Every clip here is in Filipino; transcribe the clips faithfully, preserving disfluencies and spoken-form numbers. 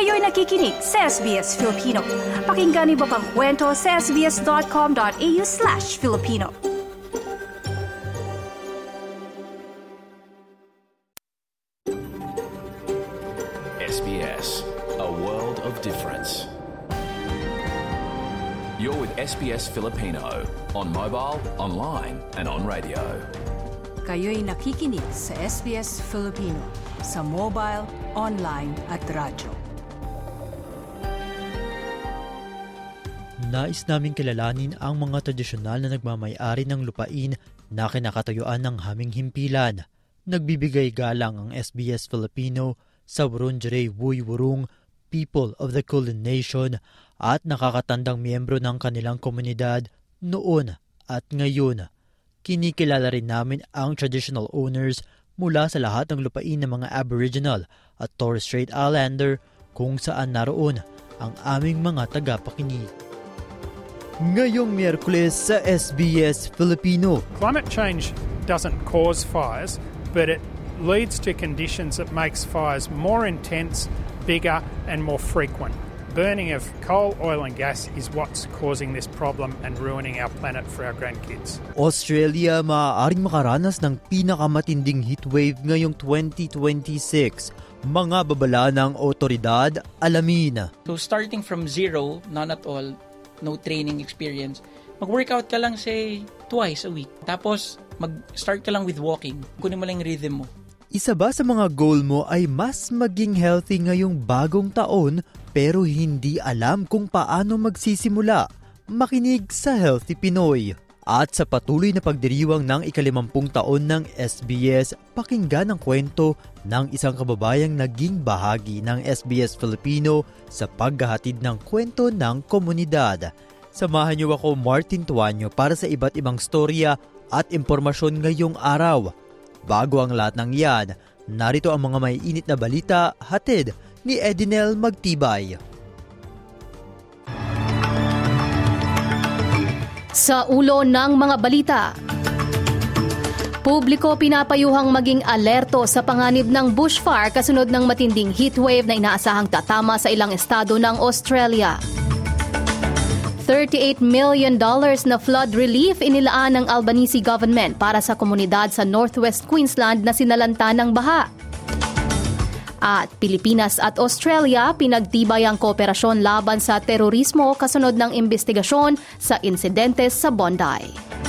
Kayo'y nakikinig sa S B S Filipino. Pakinggan niyo pa ang kwento sa sbs.com.au slash Filipino. S B S, a world of difference. You're with S B S Filipino on mobile, online and on radio. Kayo'y nakikinig sa S B S Filipino sa mobile, online at radyo. Nais naming kilalanin ang mga tradisyonal na nagmamay-ari ng lupain na kinakatayuan ng haming himpilan. Nagbibigay galang ang S B S Filipino sa Wurundjeri Woi-wurrung People of the Kulin Nation at nakakatandang miyembro ng kanilang komunidad noon at ngayon. Kinikilala rin namin ang traditional owners mula sa lahat ng lupain ng mga Aboriginal at Torres Strait Islander kung saan naroon ang aming mga tagapakinig. Ngayong Miyerkules sa S B S Filipino. Climate change doesn't cause fires, but it leads to conditions that makes fires more intense, bigger and more frequent. Burning of coal, oil and gas is what's causing this problem and ruining our planet for our grandkids. Australia maaaring makaranas ng pinakamatinding heatwave ngayong twenty twenty-six. Mga babala ng otoridad, alamin. So starting from zero, none at all, no training experience, mag-workout ka lang say twice a week. Tapos mag-start ka lang with walking. Kunin mo lang yung rhythm mo. Isa ba sa mga goal mo ay mas maging healthy ngayong bagong taon pero hindi alam kung paano magsisimula? Makinig sa Healthy Pinoy. At sa patuloy na pagdiriwang ng ikalimampung taon ng S B S, pakinggan ang kwento ng isang kababayang naging bahagi ng S B S Filipino sa paghahatid ng kwento ng komunidad. Samahan niyo ako, Martin Tuanyo, para sa iba't ibang storya at impormasyon ngayong araw. Bago ang lahat ng yan, narito ang mga may init na balita hatid ni Edinel Magtibay. Sa ulo ng mga balita, publiko pinapayuhang maging alerto sa panganib ng bushfire kasunod ng matinding heatwave na inaasahang tatama sa ilang estado ng Australia. thirty-eight million dollars na flood relief inilaan ng Albanese government para sa komunidad sa Northwest Queensland na sinalanta ng baha. At Pilipinas at Australia pinagtibay ang kooperasyon laban sa terorismo kasunod ng investigasyon sa insidente sa Bondi.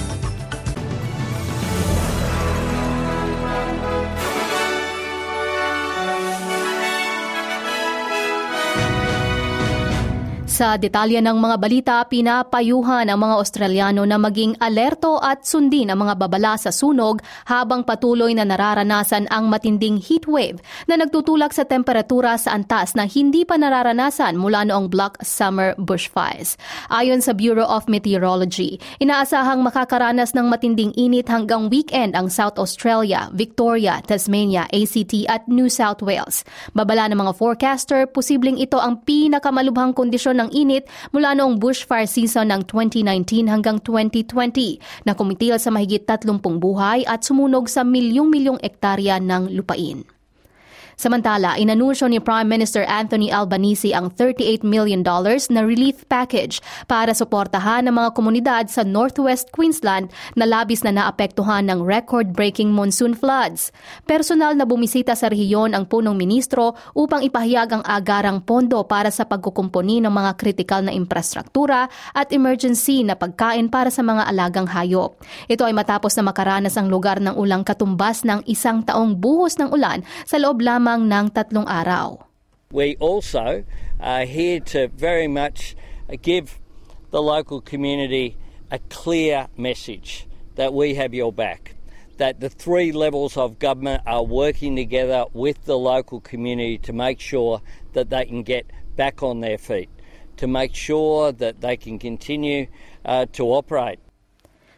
Sa detalye ng mga balita, pinapayuhan ang mga Australiano na maging alerto at sundin ang mga babala sa sunog habang patuloy na nararanasan ang matinding heatwave na nagtutulak sa temperatura sa antas na hindi pa nararanasan mula noong Black Summer bushfires. Ayon sa Bureau of Meteorology, inaasahang makakaranas ng matinding init hanggang weekend ang South Australia, Victoria, Tasmania, A C T at New South Wales. Babala ng mga forecaster, posibleng ito ang pinakamalubhang kondisyon ng init mula noong bushfire season ng twenty nineteen hanggang twenty twenty na kumitil sa mahigit tatlumpung buhay at sumunog sa milyong-milyong ektarya ng lupain. Samantala, inanunsyo ni Prime Minister Anthony Albanese ang thirty-eight million dollars na relief package para suportahan ang mga komunidad sa Northwest Queensland na labis na naapektuhan ng record-breaking monsoon floods. Personal na bumisita sa rehiyon ang punong ministro upang ipahayag ang agarang pondo para sa pagkukumpuni ng mga kritikal na infrastruktura at emergency na pagkain para sa mga alagang hayop. Ito ay matapos na makaranas ang lugar ng ulang katumbas ng isang taong buhos ng ulan sa loob lamang ng tatlong araw. We also are here to very much give the local community a clear message that we have your back, that the three levels of government are working together with the local community to make sure that they can get back on their feet, to make sure that they can continue uh, to operate.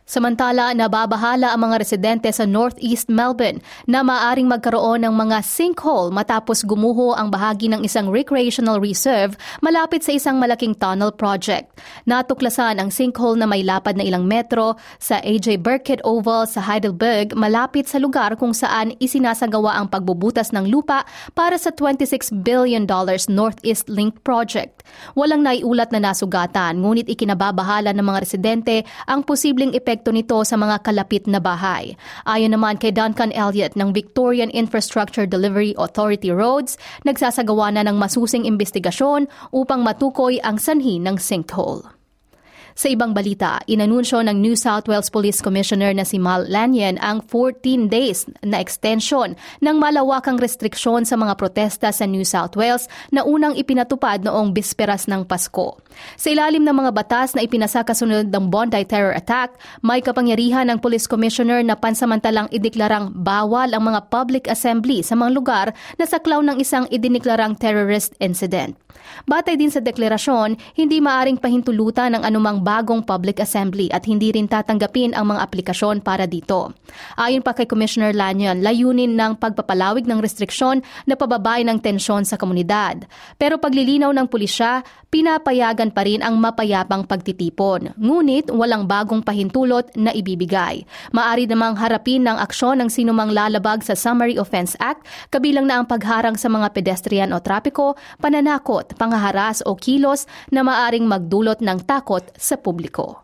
Samantala, nababahala ang mga residente sa Northeast Melbourne na maaring magkaroon ng mga sinkhole matapos gumuho ang bahagi ng isang recreational reserve malapit sa isang malaking tunnel project. Natuklasan ang sinkhole na may lapad na ilang metro sa A J Burkitt Oval sa Heidelberg malapit sa lugar kung saan isinasagawa ang pagbubutas ng lupa para sa twenty-six billion dollars Northeast Link project. Walang naiulat na nasugatan, ngunit ikinababahala ng mga residente ang posibleng epekto nito sa mga kalapit na bahay. Ayon naman kay Duncan Elliott ng Victorian Infrastructure Delivery Authority Roads, nagsasagawa na ng masusing investigasyon upang matukoy ang sanhi ng sinkhole. Sa ibang balita, inanunsyo ng New South Wales Police Commissioner na si Mal Lanyon ang fourteen days na extension ng malawakang restriksyon sa mga protesta sa New South Wales na unang ipinatupad noong bisperas ng Pasko. Sa ilalim ng mga batas na ipinasa kasunod ng Bondi terror attack, may kapangyarihan ng Police Commissioner na pansamantalang ideklarang bawal ang mga public assembly sa mga lugar na saklaw ng isang idineklarang terrorist incident. Batay din sa deklarasyon, hindi maaring pahintulutan ng anumang bagong public assembly at hindi rin tatanggapin ang mga aplikasyon para dito. Ayon pa kay Commissioner Lanyon, layunin ng pagpapalawig ng restriksyon na pababay ng tensyon sa komunidad. Pero paglilinaw ng pulisya, pinapayagan pa rin ang mapayapang pagtitipon. Ngunit walang bagong pahintulot na ibibigay. Maari namang harapin ng aksyon ng sinumang lalabag sa Summary Offence Act, kabilang na ang pagharang sa mga pedestrian o trapiko, pananakot, panghaharas o kilos na maaring magdulot ng takot sa publiko.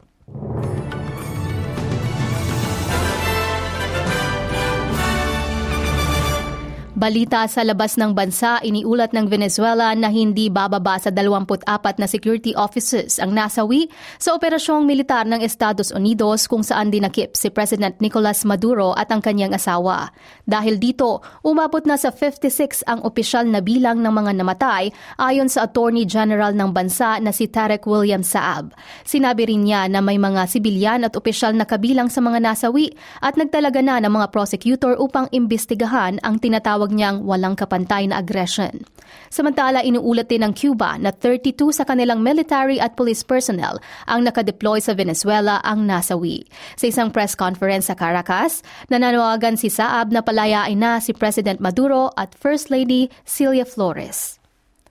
Balita sa labas ng bansa, iniulat ng Venezuela na hindi bababa sa dalawampu't apat na security officers ang nasawi sa operasyong militar ng Estados Unidos kung saan dinakip si President Nicolas Maduro at ang kanyang asawa. Dahil dito, umabot na sa fifty-six ang opisyal na bilang ng mga namatay ayon sa Attorney General ng bansa na si Tarek William Saab. Sinabi rin niya na may mga sibilyan at opisyal na kabilang sa mga nasawi at nagtalaga na ng mga prosecutor upang imbestigahan ang tinatawag niyang walang kapantay na aggression. Samantala, inuulat din ng Cuba na thirty-two sa kanilang military at police personnel ang nakadeploy sa Venezuela ang nasawi. Sa isang press conference sa Caracas, nananawagan si Saab na palayain na si President Maduro at First Lady Celia Flores.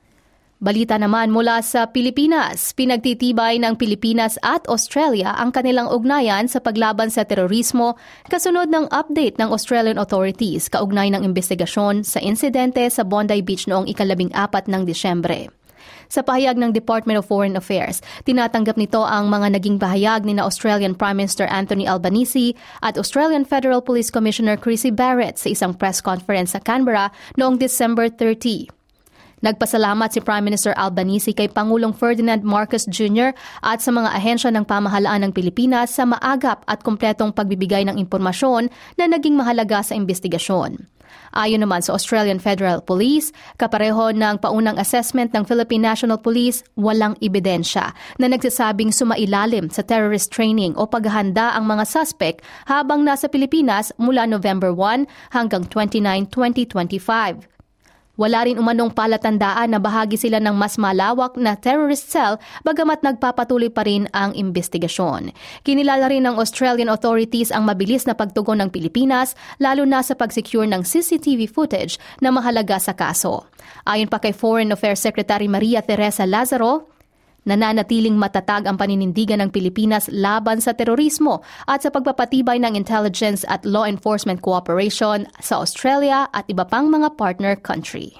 Balita naman mula sa Pilipinas, pinagtitibay ng Pilipinas at Australia ang kanilang ugnayan sa paglaban sa terorismo kasunod ng update ng Australian authorities kaugnay ng investigasyon sa insidente sa Bondi Beach noong ikalabing apat ng Disyembre. Sa pahayag ng Department of Foreign Affairs, tinatanggap nito ang mga naging pahayag ni na Australian Prime Minister Anthony Albanese at Australian Federal Police Commissioner Chrissy Barrett sa isang press conference sa Canberra noong December thirtieth. Nagpasalamat si Prime Minister Albanese kay Pangulong Ferdinand Marcos Junior at sa mga ahensya ng pamahalaan ng Pilipinas sa maagap at kumpletong pagbibigay ng impormasyon na naging mahalaga sa investigasyon. Ayon naman sa Australian Federal Police, kapareho ng paunang assessment ng Philippine National Police, walang ebidensya na nagsasabing sumailalim sa terrorist training o paghahanda ang mga suspect habang nasa Pilipinas mula November first hanggang twenty-nine, twenty twenty-five. Wala rin umanong palatandaan na bahagi sila ng mas malawak na terrorist cell bagamat nagpapatuloy pa rin ang investigasyon. Kinilala rin ng Australian authorities ang mabilis na pagtugon ng Pilipinas lalo na sa pag-secure ng C C T V footage na mahalaga sa kaso. Ayon pa kay Foreign Affairs Secretary Maria Teresa Lazaro, nananatiling matatag ang paninindigan ng Pilipinas laban sa terorismo at sa pagpapatibay ng intelligence at law enforcement cooperation sa Australia at iba pang mga partner country.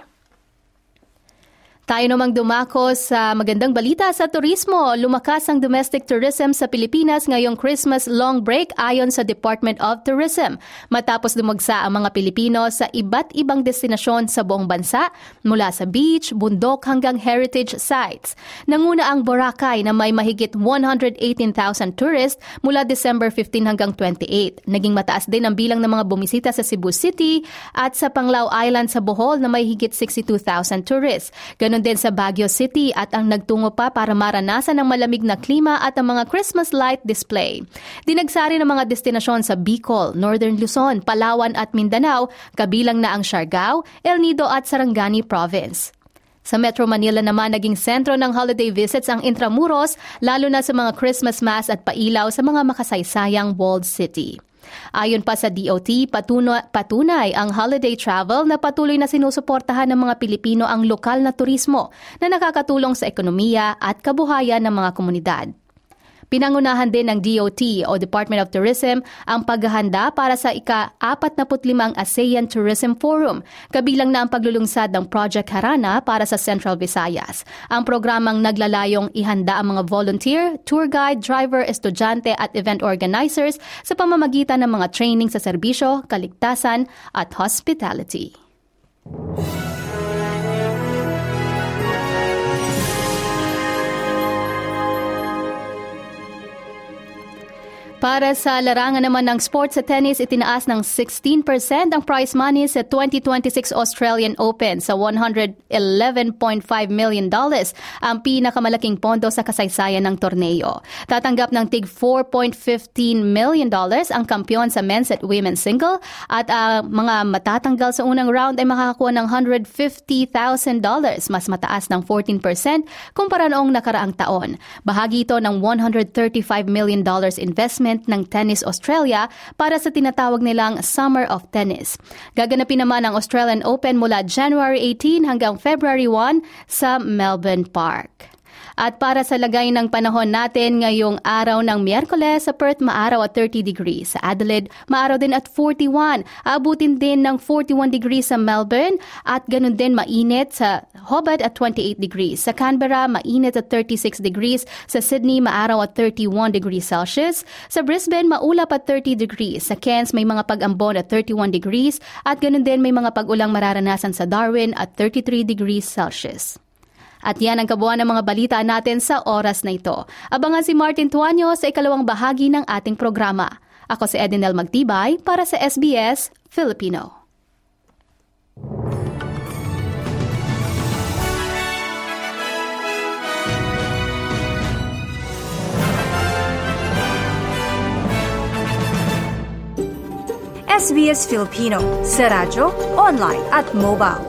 Tayo namang dumako sa magandang balita sa turismo. Lumakas ang domestic tourism sa Pilipinas ngayong Christmas long break ayon sa Department of Tourism. Matapos dumagsa ang mga Pilipino sa iba't ibang destinasyon sa buong bansa, mula sa beach, bundok hanggang heritage sites. Nanguna ang Boracay na may mahigit one hundred eighteen thousand tourists mula December fifteenth hanggang twenty-eighth. Naging mataas din ang bilang ng mga bumisita sa Cebu City at sa Panglao Island sa Bohol na may higit sixty-two thousand tourists. Ganon din sa Baguio City at ang nagtungo pa para maranasan ng malamig na klima at ang mga Christmas light display. Dinagsari ng mga destinasyon sa Bicol, Northern Luzon, Palawan at Mindanao, kabilang na ang Siargao, El Nido at Sarangani Province. Sa Metro Manila naman, naging sentro ng holiday visits ang Intramuros, lalo na sa mga Christmas mass at pailaw sa mga makasaysayang walled city. Ayon pa sa D O T, patunay, patunay ang holiday travel na patuloy na sinusuportahan ng mga Pilipino ang lokal na turismo na nakakatulong sa ekonomiya at kabuhayan ng mga komunidad. Pinangunahan din ng D O T o Department of Tourism ang paghahanda para sa ika-apat na putlimang ASEAN Tourism Forum, kabilang na ang paglulungsad ng Project Harana para sa Central Visayas. Ang programang naglalayong ihanda ang mga volunteer, tour guide, driver, estudyante at event organizers sa pamamagitan ng mga training sa serbisyo, kaligtasan at hospitality. Para sa larangan naman ng sports sa tennis, itinaas ng sixteen percent ang prize money sa twenty twenty-six Australian Open sa one hundred eleven point five million dollars, ang pinakamalaking pondo sa kasaysayan ng torneo. Tatanggap ng tig four point one five million dollars ang kampiyon sa men's at women's single at uh, mga matatanggal sa unang round ay makakakuha ng one hundred fifty thousand dollars, mas mataas ng fourteen percent kumpara noong nakaraang taon. Bahagi ito ng one hundred thirty-five million dollars investment ng Tennis Australia para sa tinatawag nilang Summer of Tennis. Gaganapin naman ang Australian Open mula January eighteenth hanggang February first sa Melbourne Park. At para sa lagay ng panahon natin ngayong araw ng Miyerkules, sa Perth maaraw at thirty degrees. Sa Adelaide, maaraw din at forty-one. Abutin din ng forty-one degrees sa Melbourne at ganun din mainit sa Hobart at twenty-eight degrees. Sa Canberra, mainit at thirty-six degrees. Sa Sydney, maaraw at thirty-one degrees Celsius. Sa Brisbane, maulap at thirty degrees. Sa Cairns, may mga pag-ambon at thirty-one degrees. At ganun din may mga pag-ulang mararanasan sa Darwin at thirty-three degrees Celsius. At yan ang kabuuan ng mga balita natin sa oras na ito. Abangan si Martin Tuanyo sa ikalawang bahagi ng ating programa. Ako si Edinel Magtibay para sa S B S Filipino. S B S Filipino sa radyo, online at mobile.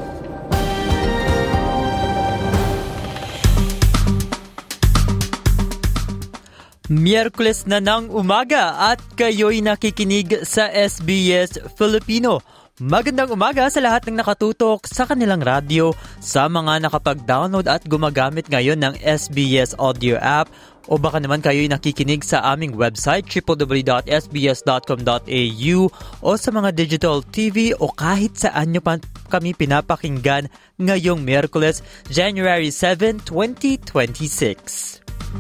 Miyerkules na ng umaga at kayo'y nakikinig sa S B S Filipino. Magandang umaga sa lahat ng nakatutok sa kanilang radyo, sa mga nakapag-download at gumagamit ngayon ng S B S Audio app, o baka naman kayo'y nakikinig sa aming website w w w dot s b s dot com dot a u o sa mga digital T V o kahit saan nyo pa kami pinapakinggan ngayong Miyerkules, January seventh, twenty twenty-six.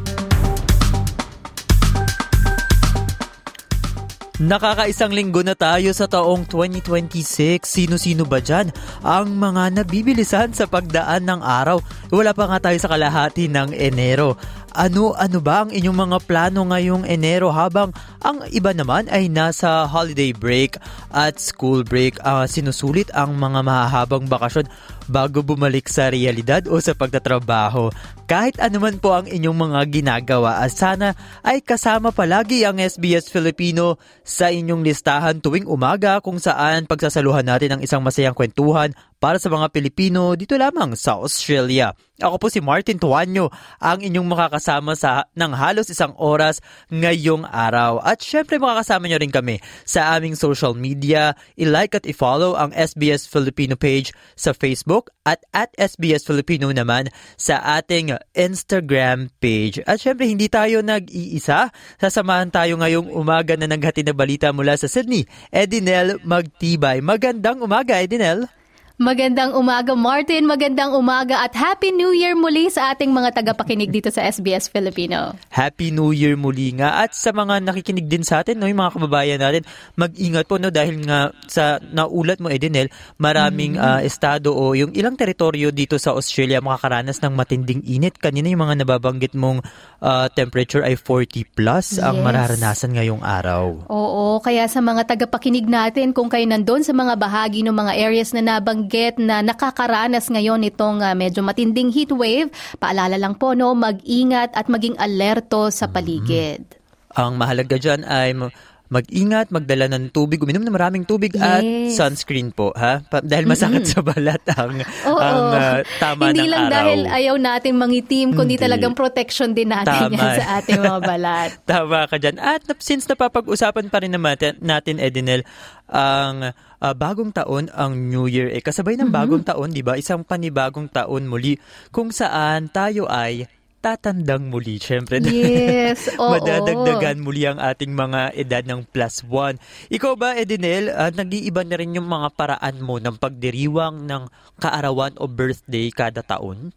Nakakaisang linggo na tayo sa taong twenty twenty-six. Sino-sino ba dyan ang mga nabibilisan sa pagdaan ng araw? Wala pa nga tayo sa kalahati ng Enero. Ano-ano ba ang inyong mga plano ngayong Enero habang ang iba naman ay nasa holiday break at school break? Uh, sinusulit ang mga mahahabang bakasyon bago bumalik sa realidad o sa pagtatrabaho. Kahit anuman po ang inyong mga ginagawa, sana ay kasama palagi ang S B S Filipino sa inyong listahan tuwing umaga kung saan pagsasaluhan natin ang isang masayang kwentuhan para sa mga Pilipino dito lamang sa Australia. Ako po si Martin Tuanyo, ang inyong makakasama sa ng halos isang oras ngayong araw. At syempre makakasama nyo rin kami sa aming social media. I-like at i-follow ang S B S Filipino page sa Facebook at at S B S Filipino naman sa ating Instagram page. At syempre hindi tayo nag-iisa. Sasamahan tayo ngayong umaga na naghatid na balita mula sa Sydney. Edinel Magtibay. Magandang umaga, Edinel. Magandang umaga, Martin. Magandang umaga at Happy New Year muli sa ating mga tagapakinig dito sa S B S Filipino. Happy New Year muli nga. At sa mga nakikinig din sa atin, no, yung mga kababayan natin, mag-ingat po, no, dahil nga sa naulat mo, Edinel, maraming mm. uh, estado o yung ilang teritoryo dito sa Australia makakaranas ng matinding init. Kanina yung mga nababanggit mong uh, temperature ay forty plus yes. ang mararanasan ngayong araw. Oo, kaya sa mga tagapakinig natin, kung kayo nandun sa mga bahagi ng mga areas na nabanggit na nakakaranas ngayon itong uh, medyo matinding heat wave, paalala lang po, no, mag-ingat at maging alerto sa paligid. Mm-hmm. Ang mahalaga dyan ay mag-ingat, magdala ng tubig, uminom ng maraming tubig Yes. at sunscreen po, ha? Pa- dahil masakit sa balat ang, Oo. ang uh, tama Hindi ng lang araw. dahil ayaw nating mangitim, kundi Hindi. talagang protection din natin Tama. yan sa ating mga balat. Tama ka dyan. At nap- since napapag-usapan pa rin naman natin, Edinel, ang uh, bagong taon, ang New Year, eh, kasabay ng bagong taon, di ba? Isang panibagong taon muli kung saan tayo ay tatandang muli, syempre. Yes, oo. Madadagdagan muli ang ating mga edad ng plus one. Ikaw ba, Edinel, uh, nag-iiba na rin yung mga paraan mo ng pagdiriwang ng kaarawan o birthday kada taon?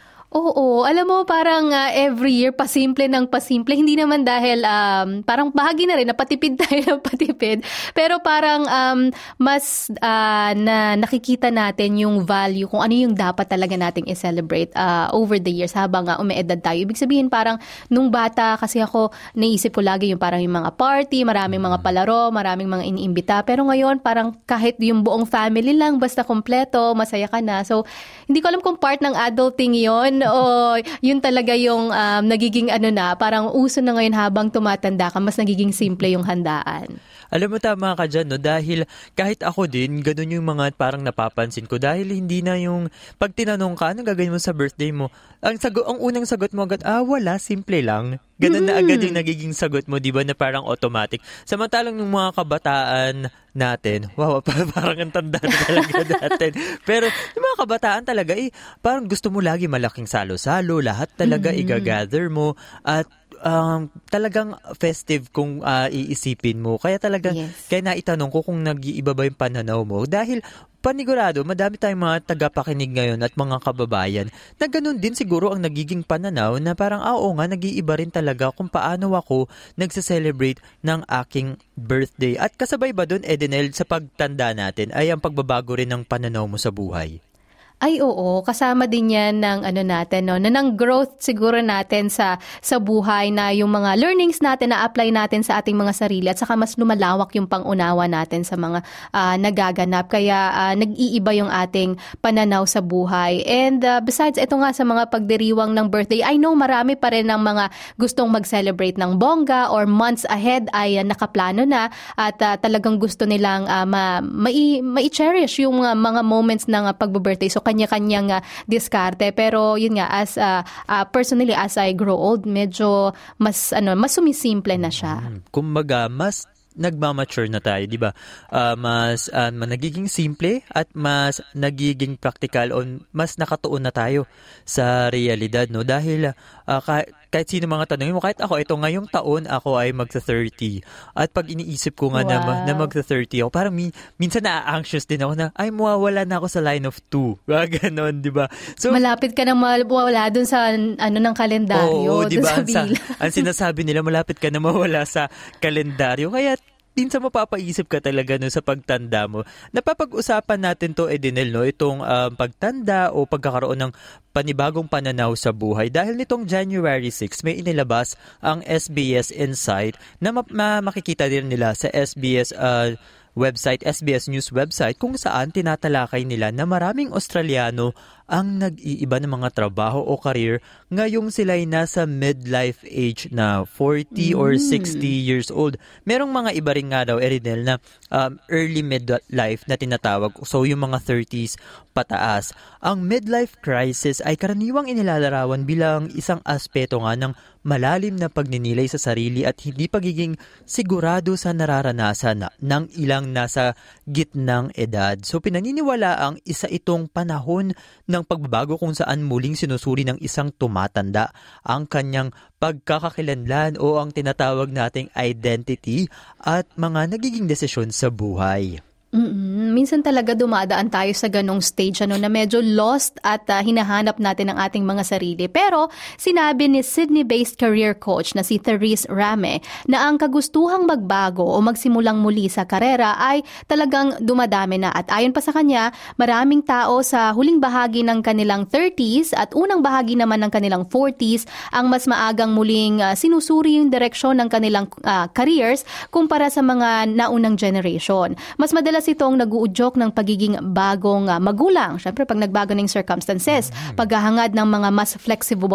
Oo, alam mo parang uh, every year pasimple ng pasimple, hindi naman dahil um, parang bahagi na rin na patipid tayo ng patipid, pero parang um, mas uh, na nakikita natin yung value kung ano yung dapat talaga nating i-celebrate uh, over the years habang uh, umeedad tayo. Ibig sabihin parang nung bata kasi ako naisip ko lagi yung parang yung mga party, maraming mga palaro, maraming mga iniimbita, pero ngayon parang kahit yung buong family lang basta kompleto, masaya ka na. So hindi ko alam kung part ng adulting yon o yun talaga yung um, nagiging ano na, parang uso na ngayon habang tumatanda ka, mas nagiging simple yung handaan. Alam mo, tama ka dyan, no? Dahil kahit ako din, ganun yung mga parang napapansin ko. Dahil hindi na yung, pag tinanong ka, anong gagawin mo sa birthday mo? Ang, sagot, ang unang sagot mo agad, ah, wala, simple lang. Ganun na agad yung nagiging sagot mo, di ba, na parang automatic. Samantalang ng mga kabataan natin, wow, parang ang tanda na talaga natin. Pero yung mga kabataan talaga, eh, parang gusto mo lagi malaking salo-salo, lahat talaga mm-hmm. i-gather mo, at Um, talagang festive kung uh, iisipin mo. Kaya talaga, yes. kaya naitanong ko kung nag-iiba ba yung pananaw mo. Dahil panigurado, madami tayong mga tagapakinig ngayon at mga kababayan na ganun din siguro ang nagiging pananaw na parang, ah, oo nga, nag-iiba rin talaga kung paano ako nagse-celebrate ng aking birthday. At kasabay ba dun, Edinel, sa pagtanda natin ay ang pagbabago rin ng pananaw mo sa buhay? Ay oo, kasama din yan ng ano natin, no, na ng growth siguro natin sa sa buhay, na yung mga learnings natin na apply natin sa ating mga sarili at saka mas lumalawak yung pangunawa natin sa mga uh, nagaganap. Kaya uh, nag-iiba yung ating pananaw sa buhay. And uh, besides, ito nga sa mga pagdiriwang ng birthday, I know marami pa rin ng mga gustong mag-celebrate ng bongga or months ahead ay uh, nakaplano na at uh, talagang gusto nilang uh, ma- mai- mai-cherish yung uh, mga moments ng uh, pag-birthday. So kanya-kanyang uh, diskarte, pero yun nga, as uh, uh, personally as I grow old, medyo mas ano mas sumisimple na siya. Kumbaga, mas nagmamature na tayo, di ba? Uh, mas uh, nagiging simple at mas nagiging practical, o mas nakatuon na tayo sa realidad, no? Dahil uh, kahit, kahit sino mga tanongin mo, kahit ako, ito ngayong taon ako ay magsa-thirty. At pag iniisip ko nga wow. na, na magsa-thirty ako, parang min, minsan na-anxious din ako na, ay, mawawala na ako sa line of two. Ganon, di ba? So, malapit ka nang mawala dun sa ano ng kalendaryo. Oo, di ba? Sa bilang. Ang sinasabi nila, malapit ka na mawala sa kalendaryo. Kaya minsan mapapaisip ka talaga no, sa pagtanda mo. Napapag-usapan natin to, Edinel, no, itong um, pagtanda o pagkakaroon ng panibagong pananaw sa buhay. Dahil nitong January sixth, may inilabas ang S B S Insight na ma- ma- makikita din nila sa S B S uh, website, S B S News website, kung saan tinatalakay nila na maraming Australiano ang nag-iiba ng mga trabaho o career ngayong sila'y nasa midlife age na forty mm. or sixty years old. Merong mga iba rin nga daw, Edinel, na um, early midlife na tinatawag. So, yung mga thirties pataas. Ang midlife crisis ay karaniwang inilalarawan bilang isang aspeto nga ng malalim na pagninilay sa sarili at hindi pagiging sigurado sa nararanasan na, ng ilang nasa gitnang edad. So, pinaniniwala ang isa itong panahon ng pagbabago kung saan muling sinusuri ng isang tumatanda ang kanyang pagkakakilanlan o ang tinatawag nating identity at mga nagiging desisyon sa buhay. Mm-mm. Minsan talaga dumadaan tayo sa ganong stage ano, na medyo lost at uh, hinahanap natin ang ating mga sarili. Pero sinabi ni Sydney-based career coach na si Therese Rame na ang kagustuhang magbago o magsimulang muli sa karera ay talagang dumadami na. At ayon pa sa kanya, maraming tao sa huling bahagi ng kanilang thirties at unang bahagi naman ng kanilang forties ang mas maagang muling uh, sinusuri yung direksyon ng kanilang uh, careers kumpara sa mga naunang generation. Mas madalas itong nag-uudyok ng pagiging bagong uh, magulang. Siyempre, pag nagbago ng circumstances, paghahangad ng mga mas flexible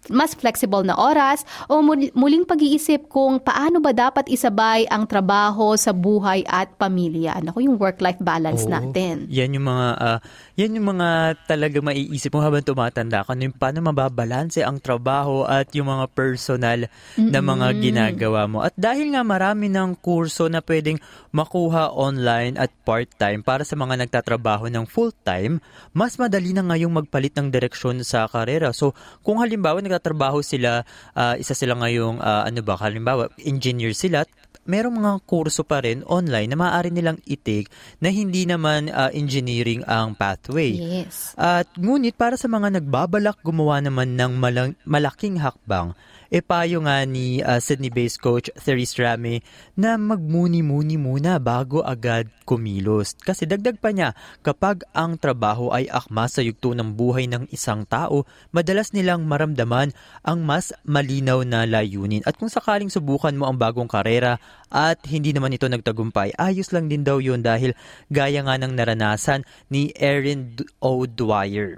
mas flexible na oras o muling pag-iisip kung paano ba dapat isabay ang trabaho sa buhay at pamilya. Naku, yung work-life balance Oo. natin. Yan yung mga uh, yan yung mga talaga maiisip mo habang tumatanda ka, yung paano mababalanse ang trabaho at yung mga personal mm-hmm. na mga ginagawa mo. At dahil nga marami ng kurso na pwedeng makuha online at part-time para sa mga nagtatrabaho ng full-time, mas madali na ngayong magpalit ng direksyon sa karera. So, kung halimbawa nagtatrabaho sila, uh, isa sila ngayong, uh, ano ba, halimbawa, engineer sila, merong mga kurso pa rin online na maaari nilang itik na hindi naman uh, engineering ang pathway. Yes. At ngunit para sa mga nagbabalak gumawa naman ng malang, malaking hakbang, e payo nga ni uh, Sydney-based coach Therese Rame na magmuni-muni muna bago agad kumilos. Kasi dagdag pa niya, kapag ang trabaho ay akma sa yugto ng buhay ng isang tao, madalas nilang maramdaman ang mas malinaw na layunin. At kung sakaling subukan mo ang bagong karera at hindi naman ito nagtagumpay, ayos lang din daw yun dahil gaya nga ng naranasan ni Erin O. Dwyer.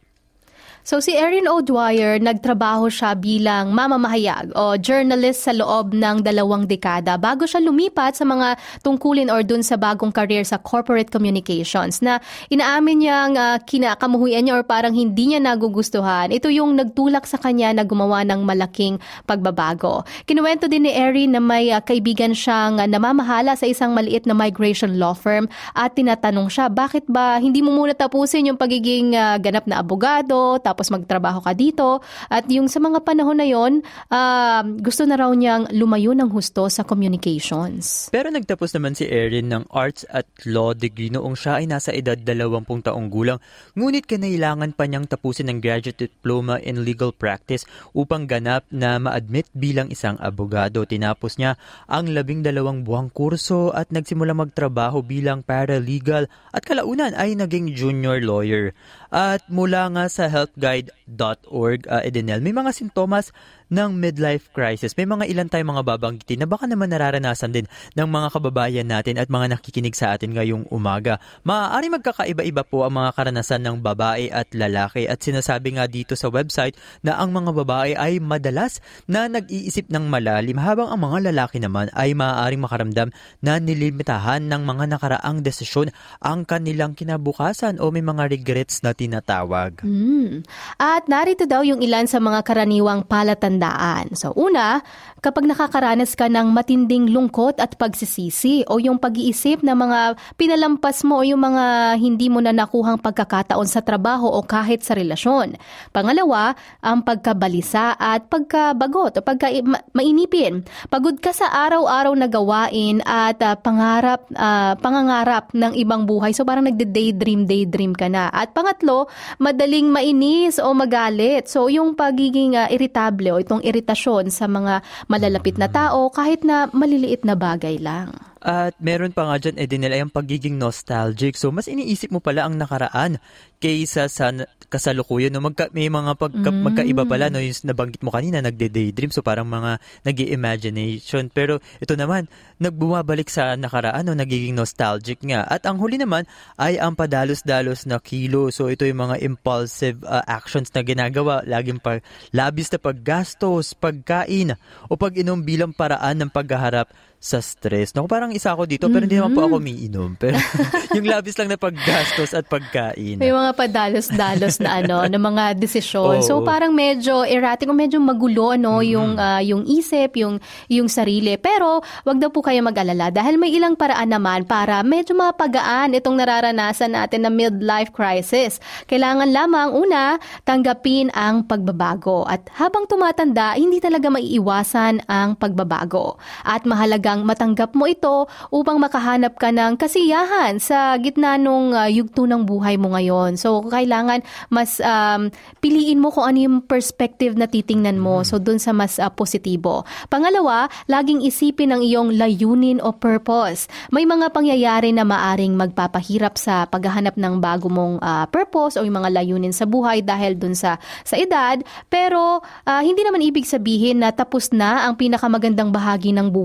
So si Erin O. Dwyer, nagtrabaho siya bilang mamamahayag o journalist sa loob ng dalawang dekada bago siya lumipat sa mga tungkulin or dun sa bagong career sa corporate communications na inaamin niyang uh, kinakamuhuyan niya or parang hindi niya nagugustuhan. Ito yung nagtulak sa kanya na gumawa ng malaking pagbabago. Kinuwento din ni Erin na may uh, kaibigan siyang uh, namamahala sa isang maliit na migration law firm at tinatanong siya, bakit ba hindi mo muna tapusin yung pagiging uh, ganap na abogado, tapos magtrabaho ka dito. At yung sa mga panahon na yon, uh, gusto na raw niyang lumayo ng husto sa communications. Pero nagtapos naman si Erin ng Arts at Law degree noong siya ay nasa edad dalawampung taong gulang. Ngunit kinailangan pa niyang tapusin ng graduate diploma in legal practice upang ganap na ma-admit bilang isang abogado. Tinapos niya ang labing dalawang buwang kurso at nagsimula magtrabaho bilang paralegal at kalaunan ay naging junior lawyer. At mula nga sa health guide dot org, uh, Edenel, may mga sintomas ng midlife crisis. May mga ilan tayong mga babanggitin na baka naman nararanasan din ng mga kababayan natin at mga nakikinig sa atin ngayong umaga. Maaari magkakaiba-iba po ang mga karanasan ng babae at lalaki at sinasabi nga dito sa website na ang mga babae ay madalas na nag-iisip ng malalim habang ang mga lalaki naman ay maaaring makaramdam na nilimitahan ng mga nakaraang desisyon ang kanilang kinabukasan o may mga regrets na tinatawag. Mm. At narito daw yung ilan sa mga karaniwang palatandaan. So una, kapag nakakaranas ka ng matinding lungkot at pagsisisi o yung pag-iisip na mga pinalampas mo o yung mga hindi mo na nakuhang pagkakataon sa trabaho o kahit sa relasyon. Pangalawa, ang pagkabalisa at pagkabagot o pagka mainipin. Pagod ka sa araw-araw na gawain at uh, pangarap, uh, pangangarap ng ibang buhay. So parang nagde-daydream, daydream ka na. At pangatlo, madaling mainis o magalit. So yung pagiging uh, irritable o itong iritasyon sa mga malalapit na tao kahit na maliliit na bagay lang. At meron pa nga dyan, Edenel, ay ang pagiging nostalgic. So, mas iniisip mo pala ang nakaraan kaysa sa kasalukuyan. No? Magka, may mga pagka, mm. magkaiba pala. No? Yung nabanggit mo kanina, nagde-daydream. So, parang mga nag-i-imagination. Pero ito naman, nagbumabalik sa nakaraan. No? Nagiging nostalgic nga. At ang huli naman ay ang padalos-dalos na kilo. So, ito yung mga impulsive uh, actions na ginagawa. Laging pa, labis na paggastos, pagkain, o pag-inom bilang paraan ng paghaharap sa stress. Naku, parang isa ako dito, pero mm-hmm. hindi naman po ako umiinom. Pero yung labis lang na paggastos at pagkain. May mga padalos-dalos na ano, na mga desisyon. Oh. So parang medyo erratic o medyo magulo no, mm-hmm. yung uh, yung isip, yung yung sarili. Pero wag daw po kayo mag-alala dahil may ilang paraan naman para medyo mapagaan itong nararanasan natin na midlife crisis. Kailangan lamang una, tanggapin ang pagbabago. At habang tumatanda, hindi talaga maiiwasan ang pagbabago. At mahalagang matanggap mo ito upang makahanap ka ng kasiyahan sa gitna ng uh, yugto ng buhay mo ngayon. So, kailangan mas um, piliin mo kung ano yung perspective na titingnan mo. So, dun sa mas uh, positibo. Pangalawa, laging isipin ang iyong layunin o purpose. May mga pangyayari na maaring magpapahirap sa paghahanap ng bago mong uh, purpose o yung mga layunin sa buhay dahil dun sa, sa edad. Pero, uh, hindi naman ibig sabihin na tapos na ang pinakamagandang bahagi ng buhay mo kung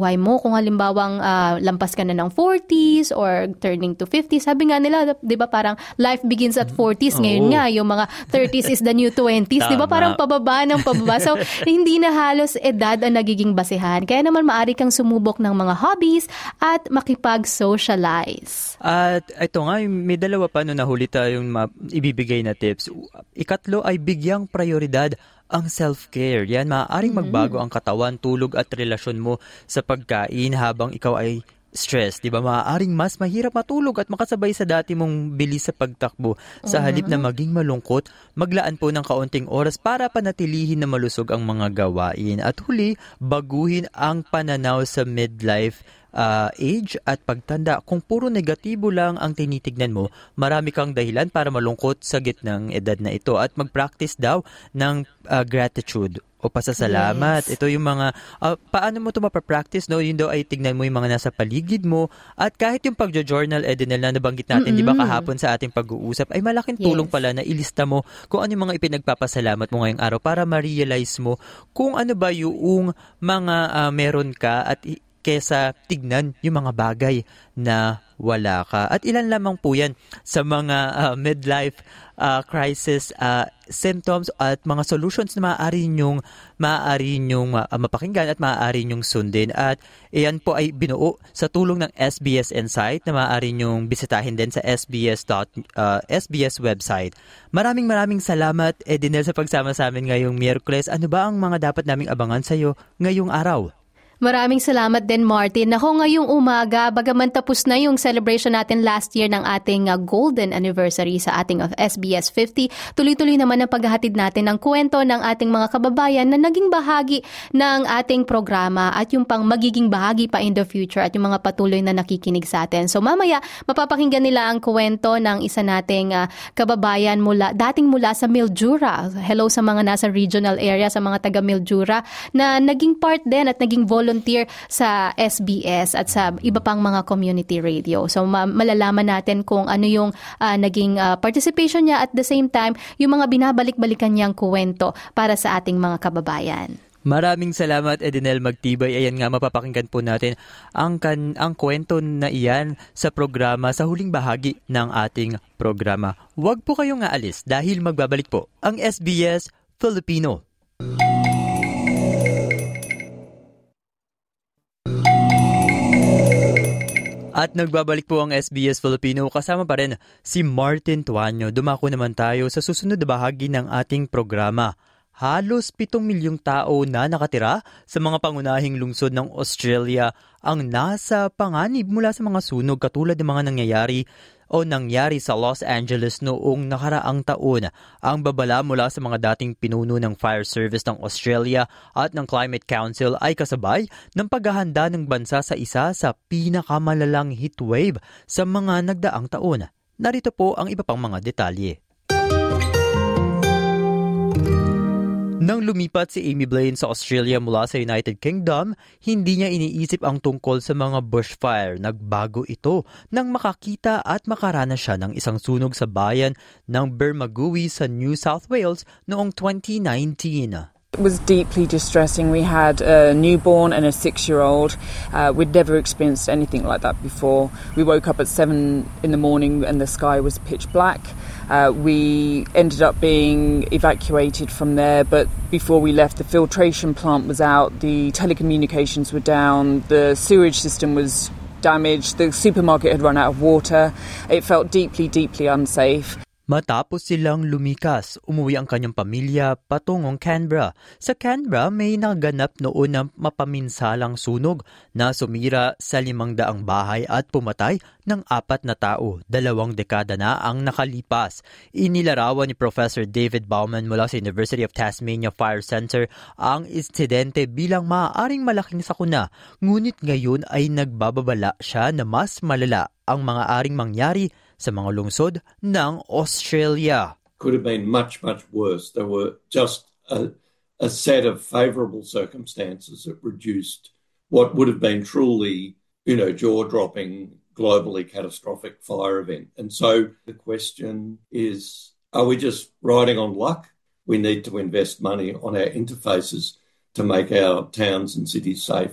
kung halimbawang uh, lampas ka na ng forties or turning to fifties, sabi nga nila, di ba parang life begins at forties. Ngayon Oo. nga, yung mga thirties is the new twenties. Di ba parang pababa ng pababa. So, hindi na halos edad ang nagiging basehan. Kaya naman maaari kang sumubok ng mga hobbies at makipag-socialize. At ito nga, may dalawa pa no nahuli tayong ma- ibibigay na tips. Ikatlo ay bigyang prioridad ang self-care. Yan, maaaring magbago ang katawan, tulog at relasyon mo sa pagkain habang ikaw ay stress, di ba? Maaaring mas mahirap matulog at makasabay sa dati mong bilis sa pagtakbo. Sa halip na maging malungkot, maglaan po ng kaunting oras para panatilihin na malusog ang mga gawain. At huli, baguhin ang pananaw sa midlife Uh, age at pagtanda. Kung puro negatibo lang ang tinitignan mo, marami kang dahilan para malungkot sa gitnang edad na ito. At mag-practice daw ng uh, gratitude o pasasalamat. Yes. Ito yung mga, uh, paano mo ito mapapractice? No? Yun daw ay tignan mo yung mga nasa paligid mo. At kahit yung pagjo-journal, Edinel, na nabanggit natin, di ba kahapon sa ating pag-uusap, ay malaking tulong Yes. pala na ilista mo kung ano yung mga ipinagpapasalamat mo ngayong araw para ma-realize mo kung ano ba yung mga uh, meron ka at kesa tignan yung mga bagay na wala ka. At ilan lamang po yan sa mga uh, midlife uh, crisis uh, symptoms at mga solutions na maaari nyong, maaari nyong uh, mapakinggan at maaari nyong sundin. At iyan po ay binuo sa tulong ng S B S Insight na maaari nyong bisitahin din sa S B S dot S B S website. Maraming maraming salamat, Edinel, sa pagsama sa amin ngayong Miyerkules. Ano ba ang mga dapat naming abangan sa iyo ngayong araw? Maraming salamat din, Martin. Ako ngayong umaga, bagaman tapos na yung celebration natin last year ng ating uh, golden anniversary sa ating uh, S B S fifty, tuloy-tuloy naman ang paghahatid natin ng kwento ng ating mga kababayan na naging bahagi ng ating programa at yung pang magiging bahagi pa in the future at yung mga patuloy na nakikinig sa atin. So mamaya, mapapakinggan nila ang kwento ng isa nating uh, kababayan mula, dating mula sa Mildura. Hello sa mga nasa regional area, sa mga taga Mildura na naging part din at naging volunteer volunteer sa S B S at sa iba pang mga community radio. So ma- malalaman natin kung ano yung uh, naging uh, participation niya at the same time yung mga binabalik-balikan niyang kwento para sa ating mga kababayan. Maraming salamat, Edinel Magtibay. Ayan nga, mapapakinggan po natin ang, kan- ang kwento na iyan sa programa, sa huling bahagi ng ating programa. Huwag po kayong aalis dahil magbabalik po ang S B S Filipino. At nagbabalik po ang S B S Filipino, kasama pa rin si Martin Tuanyo. Dumako naman tayo sa susunod na bahagi ng ating programa. Halos pitong milyong tao na nakatira sa mga pangunahing lungsod ng Australia ang nasa panganib mula sa mga sunog katulad ng mga nangyayari o nangyari sa Los Angeles noong nakaraang taon. Ang babala mula sa mga dating pinuno ng Fire Service ng Australia at ng Climate Council ay kasabay ng paghahanda ng bansa sa isa sa pinakamalalang heatwave sa mga nagdaang taon. Narito po ang iba pang mga detalye. Nang lumipat si Amy Blaine sa Australia mula sa United Kingdom, hindi niya iniisip ang tungkol sa mga bushfire. Nagbago ito nang makakita at makaranas siya ng isang sunog sa bayan ng Bermagui sa New South Wales noong twenty nineteen. It was deeply distressing. We had a newborn and a six-year-old. Uh, we'd never experienced anything like that before. We woke up at seven in the morning and the sky was pitch black. Uh, we ended up being evacuated from there, but before we left, the filtration plant was out, the telecommunications were down, the sewage system was damaged, the supermarket had run out of water. It felt deeply, deeply unsafe. Matapos silang lumikas, umuwi ang kanyang pamilya patungong Canberra. Sa Canberra, may naganap noon na mapaminsalang sunog na sumira sa limang daang bahay at pumatay ng apat na tao. Dalawang dekada na ang nakalipas. Inilarawan ni Professor David Bauman mula sa University of Tasmania Fire Center ang insidente bilang maaaring malaking sakuna. Ngunit ngayon ay nagbababala siya na mas malala ang mga aring mangyari sa mga lungsod ng Australia. Could have been much, much worse. There were just a, a set of favourable circumstances that reduced what would have been truly, you know, jaw-dropping, globally catastrophic fire event. And so the question is, are we just riding on luck? We need to invest money on our interfaces to make our towns and cities safe.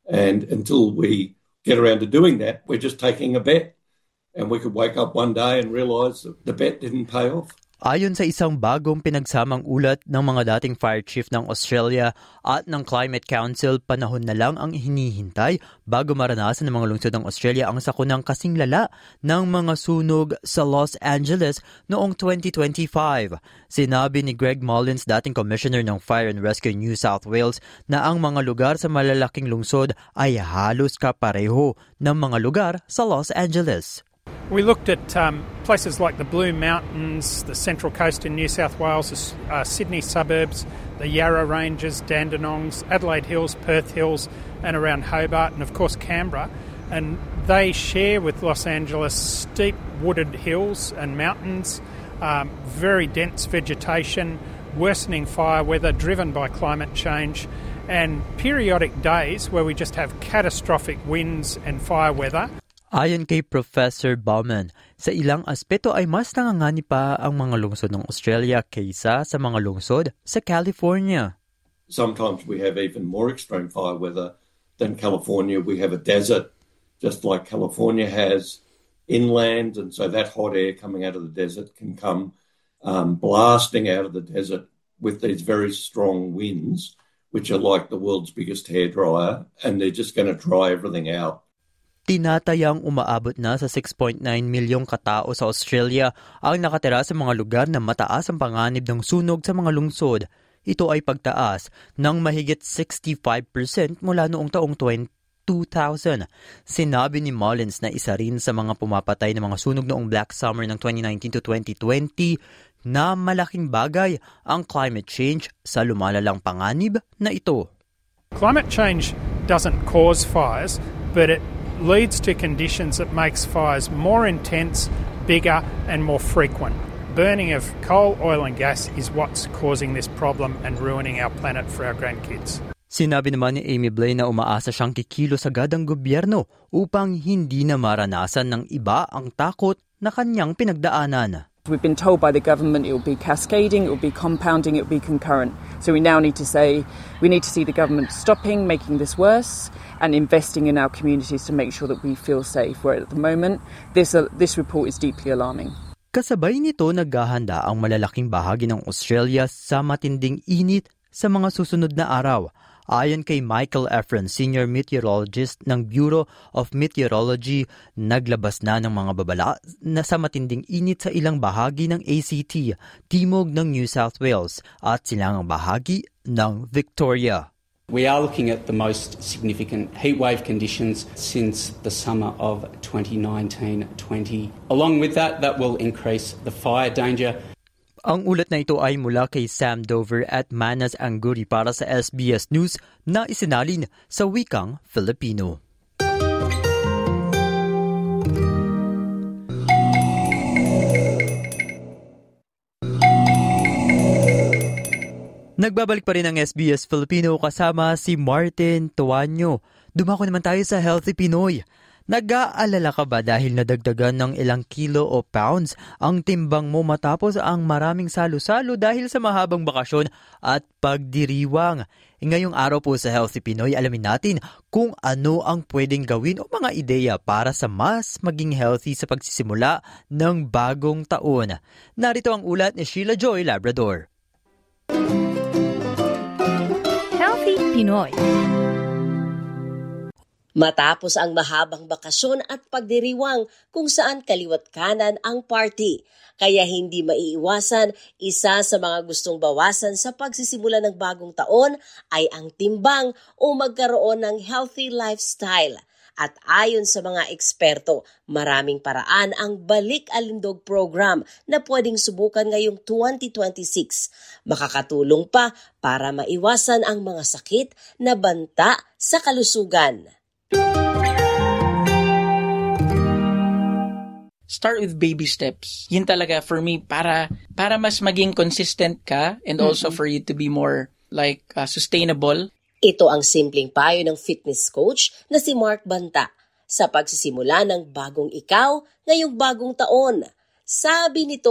And until we get around to doing that, we're just taking a bet. And we could wake up one day and realise that the bet didn't pay off. Ayon sa isang bagong pinagsamang ulat ng mga dating fire chief ng Australia at ng Climate Council, panahon na lang ang hinihintay bago maranasan ng mga lungsod ng Australia ang sakunang kasing lala ng mga sunog sa Los Angeles noong twenty twenty-five. Sinabi ni Greg Mullins, dating Commissioner ng Fire and Rescue New South Wales, na ang mga lugar sa malalaking lungsod ay halos kapareho ng mga lugar sa Los Angeles. We looked at um, places like the Blue Mountains, the Central Coast in New South Wales, uh, Sydney suburbs, the Yarra Ranges, Dandenongs, Adelaide Hills, Perth Hills, and around Hobart, and of course Canberra. And they share with Los Angeles steep wooded hills and mountains, um, very dense vegetation, worsening fire weather driven by climate change, and periodic days where we just have catastrophic winds and fire weather. Ayon kay Professor Bauman, sa ilang aspeto ay mas nangangani pa ang mga lungsod ng Australia kaysa sa mga lungsod sa California. Sometimes we have even more extreme fire weather than California. We have a desert, just like California has inland, and so that hot air coming out of the desert can come um, blasting out of the desert with these very strong winds, which are like the world's biggest hairdryer, and they're just going to dry everything out. Tinatayang umaabot na sa six point nine milyong katao sa Australia ang nakatira sa mga lugar na mataas ang panganib ng sunog sa mga lungsod. Ito ay pagtaas ng mahigit sixty-five percent mula noong taong two thousand. Sinabi ni Mullins na isa rin sa mga pumapatay ng mga sunog noong Black Summer ng twenty nineteen to twenty twenty na malaking bagay ang climate change sa lumalalang panganib na ito. Climate change doesn't cause fires, but it leads to conditions that makes fires more intense, bigger and more frequent. Burning of coal, oil and gas is what's causing this problem and ruining our planet for our grandkids. Sinabi naman ni Amy Blay na umaasa siyang kikilos agad ang gobyerno upang hindi na maranasan ng iba ang takot na kanyang pinagdaanan. We've been told by the government it will be cascading, it will be compounding, it will be concurrent. So we now need to say, we need to see the government stopping, making this worse, and investing in our communities to make sure that we feel safe. Where at the moment, this, uh, this report is deeply alarming. Kasabay nito, naghahanda ang malalaking bahagi ng Australia sa matinding init sa mga susunod na araw. Ayon kay Michael Efron, Senior Meteorologist ng Bureau of Meteorology, naglabas na ng mga babala na sa matinding init sa ilang bahagi ng A C T, timog ng New South Wales at silangang bahagi ng Victoria. We are looking at the most significant heatwave conditions since the summer of twenty nineteen twenty. Along with that, that will increase the fire danger. Ang ulat na ito ay mula kay Sam Dover at Manas Anguri para sa S B S News na isinalin sa wikang Filipino. Nagbabalik pa rin ang S B S Filipino kasama si Martin Tuanyo. Dumako naman tayo sa Healthy Pinoy. Nag-aalala ka ba dahil nadagdagan ng ilang kilo o pounds ang timbang mo matapos ang maraming salo-salo dahil sa mahabang bakasyon at pagdiriwang? E ngayong araw po sa Healthy Pinoy, alamin natin kung ano ang pwedeng gawin o mga ideya para sa mas maging healthy sa pagsisimula ng bagong taon. Narito ang ulat ni Sheila Joy Labrador. Healthy Pinoy. Matapos ang mahabang bakasyon at pagdiriwang kung saan kaliwat kanan ang party. Kaya hindi maiiwasan, isa sa mga gustong bawasan sa pagsisimula ng bagong taon ay ang timbang o magkaroon ng healthy lifestyle. At ayon sa mga eksperto, maraming paraan ang Balik Alindog program na pwedeng subukan ngayong twenty twenty-six. Makakatulong pa para maiwasan ang mga sakit na banta sa kalusugan. Start with baby steps. Yun talaga for me para para mas maging consistent ka and mm-hmm. also for you to be more like uh, sustainable. Ito ang simpleng payo ng fitness coach na si Mark Banta sa pagsisimula ng bagong ikaw ngayong bagong taon. Sabi nito,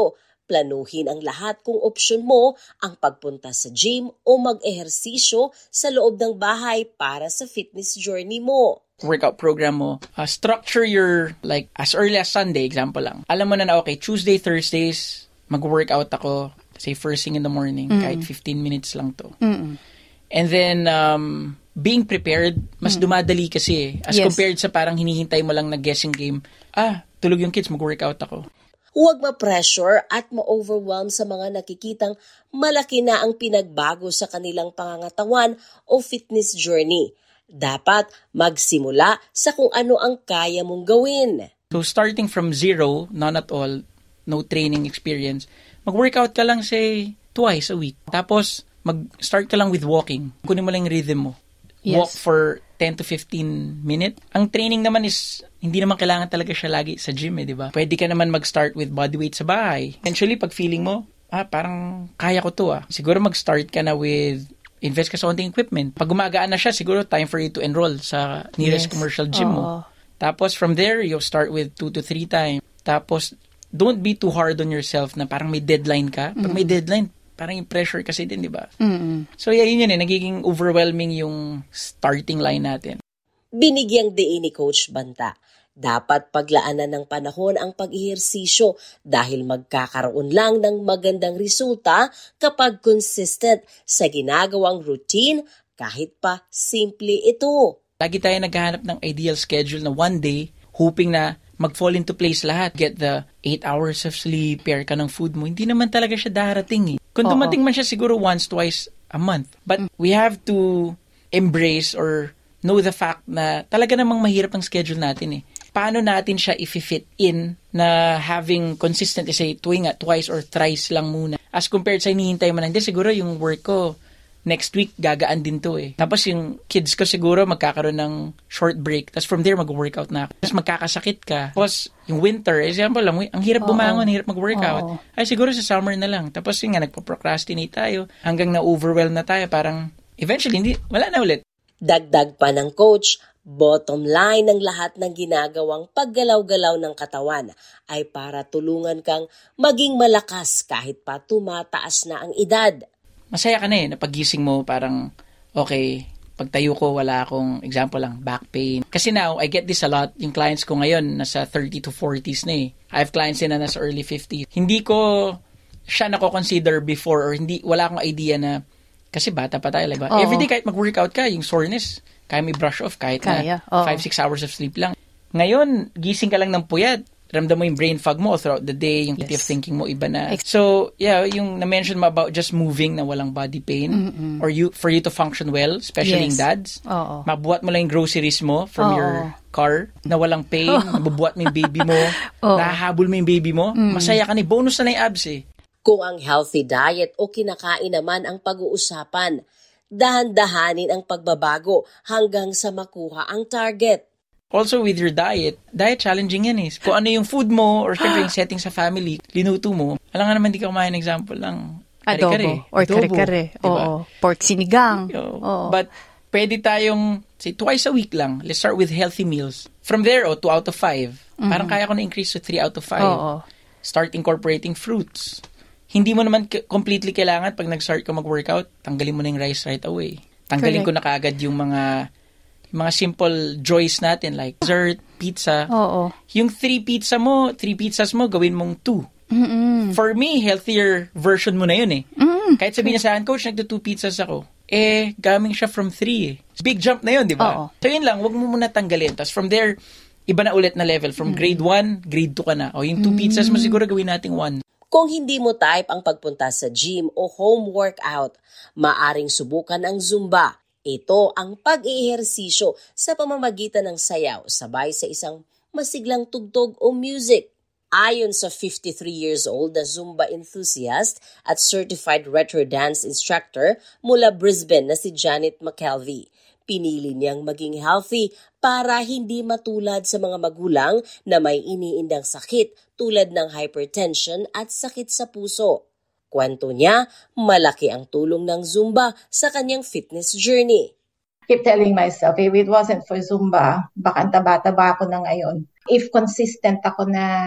planuhin ang lahat kung opsyon mo ang pagpunta sa gym o mag-ehersisyo sa loob ng bahay para sa fitness journey mo. Workout program mo, uh, structure your, like, as early as Sunday, example lang. Alam mo na na, okay, Tuesday, Thursdays, mag-workout ako, say first thing in the morning, mm-hmm. kahit fifteen minutes lang to. Mm-hmm. And then, um, being prepared, mas mm-hmm. dumadali kasi eh. As yes. compared sa parang hinihintay mo lang na guessing game, ah, tulog yung kids, mag-workout ako. Huwag ma-pressure at ma-overwhelm sa mga nakikitang malaki na ang pinagbago sa kanilang pangangatawan o fitness journey. Dapat magsimula sa kung ano ang kaya mong gawin. So starting from zero, none at all, no training experience, mag-workout ka lang say twice a week. Tapos mag-start ka lang with walking. Kunin mo lang yung rhythm mo. Yes. Walk for ten to fifteen minutes. Ang training naman is, hindi naman kailangan talaga siya lagi sa gym eh, di ba? Pwede ka naman mag-start with bodyweight sa bahay. Eventually, pag feeling mo, ah, parang kaya ko to ah. Siguro mag-start ka na with, invest ka sa konting equipment. Pag gumagaan na siya, siguro time for you to enroll sa nearest yes. commercial gym mo. Oh. Tapos from there, you'll start with two to three times. Tapos, don't be too hard on yourself na parang may deadline ka. Pag may deadline, parang yung pressure kasi din, di ba? Mm-hmm. So, yeah, yun yun eh. Nagiging overwhelming yung starting line natin. Binigyang diin ni Coach Banta. Dapat paglaanan ng panahon ang pag-ehersisyo dahil magkakaroon lang ng magandang resulta kapag consistent sa ginagawang routine kahit pa simple ito. Lagi tayo naghahanap ng ideal schedule na one day, hoping na mag-fall into place lahat. Get the eight hours of sleep, pair ka ng food mo. Hindi naman talaga siya darating eh. Kung dumating man siya siguro once, twice a month. But we have to embrace or know the fact na talaga namang mahirap ang schedule natin eh. Paano natin siya i-fit in na having consistent, say, tuwing at twice or thrice lang muna. As compared sa hinihintay mo na, hindi, siguro yung work ko, next week, gagaan din to eh. Tapos yung kids ko siguro magkakaroon ng short break. Tapos from there, mag-workout na ako. Tapos magkakasakit ka. Tapos yung winter, example lang, ang hirap bumangon, ang hirap mag-workout. Oo. Ay, siguro sa summer na lang. Tapos yung nga, nagpo-procrastinate tayo. Hanggang na-overwhelm na tayo. Parang, eventually, hindi, wala na ulit. Dagdag pa ng coach, bottom line ng lahat ng ginagawang paggalaw-galaw ng katawan ay para tulungan kang maging malakas kahit pa tumataas na ang edad. Masaya ka na eh, na paggising mo parang, okay, pagtayo ko, wala akong, example lang, back pain. Kasi now, I get this a lot, yung clients ko ngayon, nasa thirty to forties na eh. I have clients na nasa early fifties. Hindi ko siya nako-consider before or hindi, wala akong idea na, kasi bata pa tayo, diba? Everyday kahit mag-workout ka, yung soreness, kaya may brush off, kahit Kaya. na five to six hours of sleep lang. Ngayon, gising ka lang ng puyat, ramdam mo yung brain fog mo throughout the day, yung creative yes. thinking mo iba na. So, yeah, yung na-mention mo about just moving na walang body pain, mm-mm. or you for you to function well, especially yes. yung dads, Oo. mabuhat mo lang yung groceries mo from Oo. your car na walang pain, Oo. nabubuhat mo yung baby mo, nahahabol mo yung baby mo, mm. masaya ka ni bonus na na yung abs eh. Kung ang healthy diet o kinakain naman ang pag-uusapan, dahan-dahanin ang pagbabago hanggang sa makuha ang target. Also with your diet, diet challenging yan eh. Kung ano yung food mo or syempre yung setting sa family, linuto mo, alam nga naman di ka kumain example lang. Adobo or kare-kare. Diba? Oo. Pork sinigang. Oo. But pwede tayong, say, twice a week lang. Let's start with healthy meals. From there, oh, two out of five. Mm-hmm. Parang kaya ko na-increase to three out of five. Oo. Start incorporating fruits. Hindi mo naman k- completely kailangan pag nag-start ka mag-workout, tanggalin mo na yung rice right away. Tanggalin Correct. ko na kaagad yung mga mga simple joys natin like dessert, pizza. Oo. Yung three pizza mo, three pizzas mo, gawin mong two. Mm-mm. For me, healthier version mo na yun eh. Mm-mm. Kahit sabihin niya sa akin, coach, nagdo-two pizzas ako. Eh, gaming siya from three eh. Big jump na yun, di ba? Oo. So yun lang, wag mo muna tanggalin. Tapos from there, iba na ulit na level. From grade one, grade two ka na. O yung two pizzas mo siguro gawin nating one. Kung hindi mo type ang pagpunta sa gym o home workout, maaring subukan ang Zumba. Ito ang pag-eehersisyo sa pamamagitan ng sayaw sabay sa isang masiglang tugtog o music. Ayon sa fifty-three years old na Zumba enthusiast at certified retro dance instructor mula Brisbane na si Janet McKelvey, pinili niyang maging healthy para hindi matulad sa mga magulang na may iniindang sakit tulad ng hypertension at sakit sa puso. Kwento niya, malaki ang tulong ng Zumba sa kanyang fitness journey. I keep telling myself, if it wasn't for Zumba, baka taba-taba ako na ngayon. If consistent ako na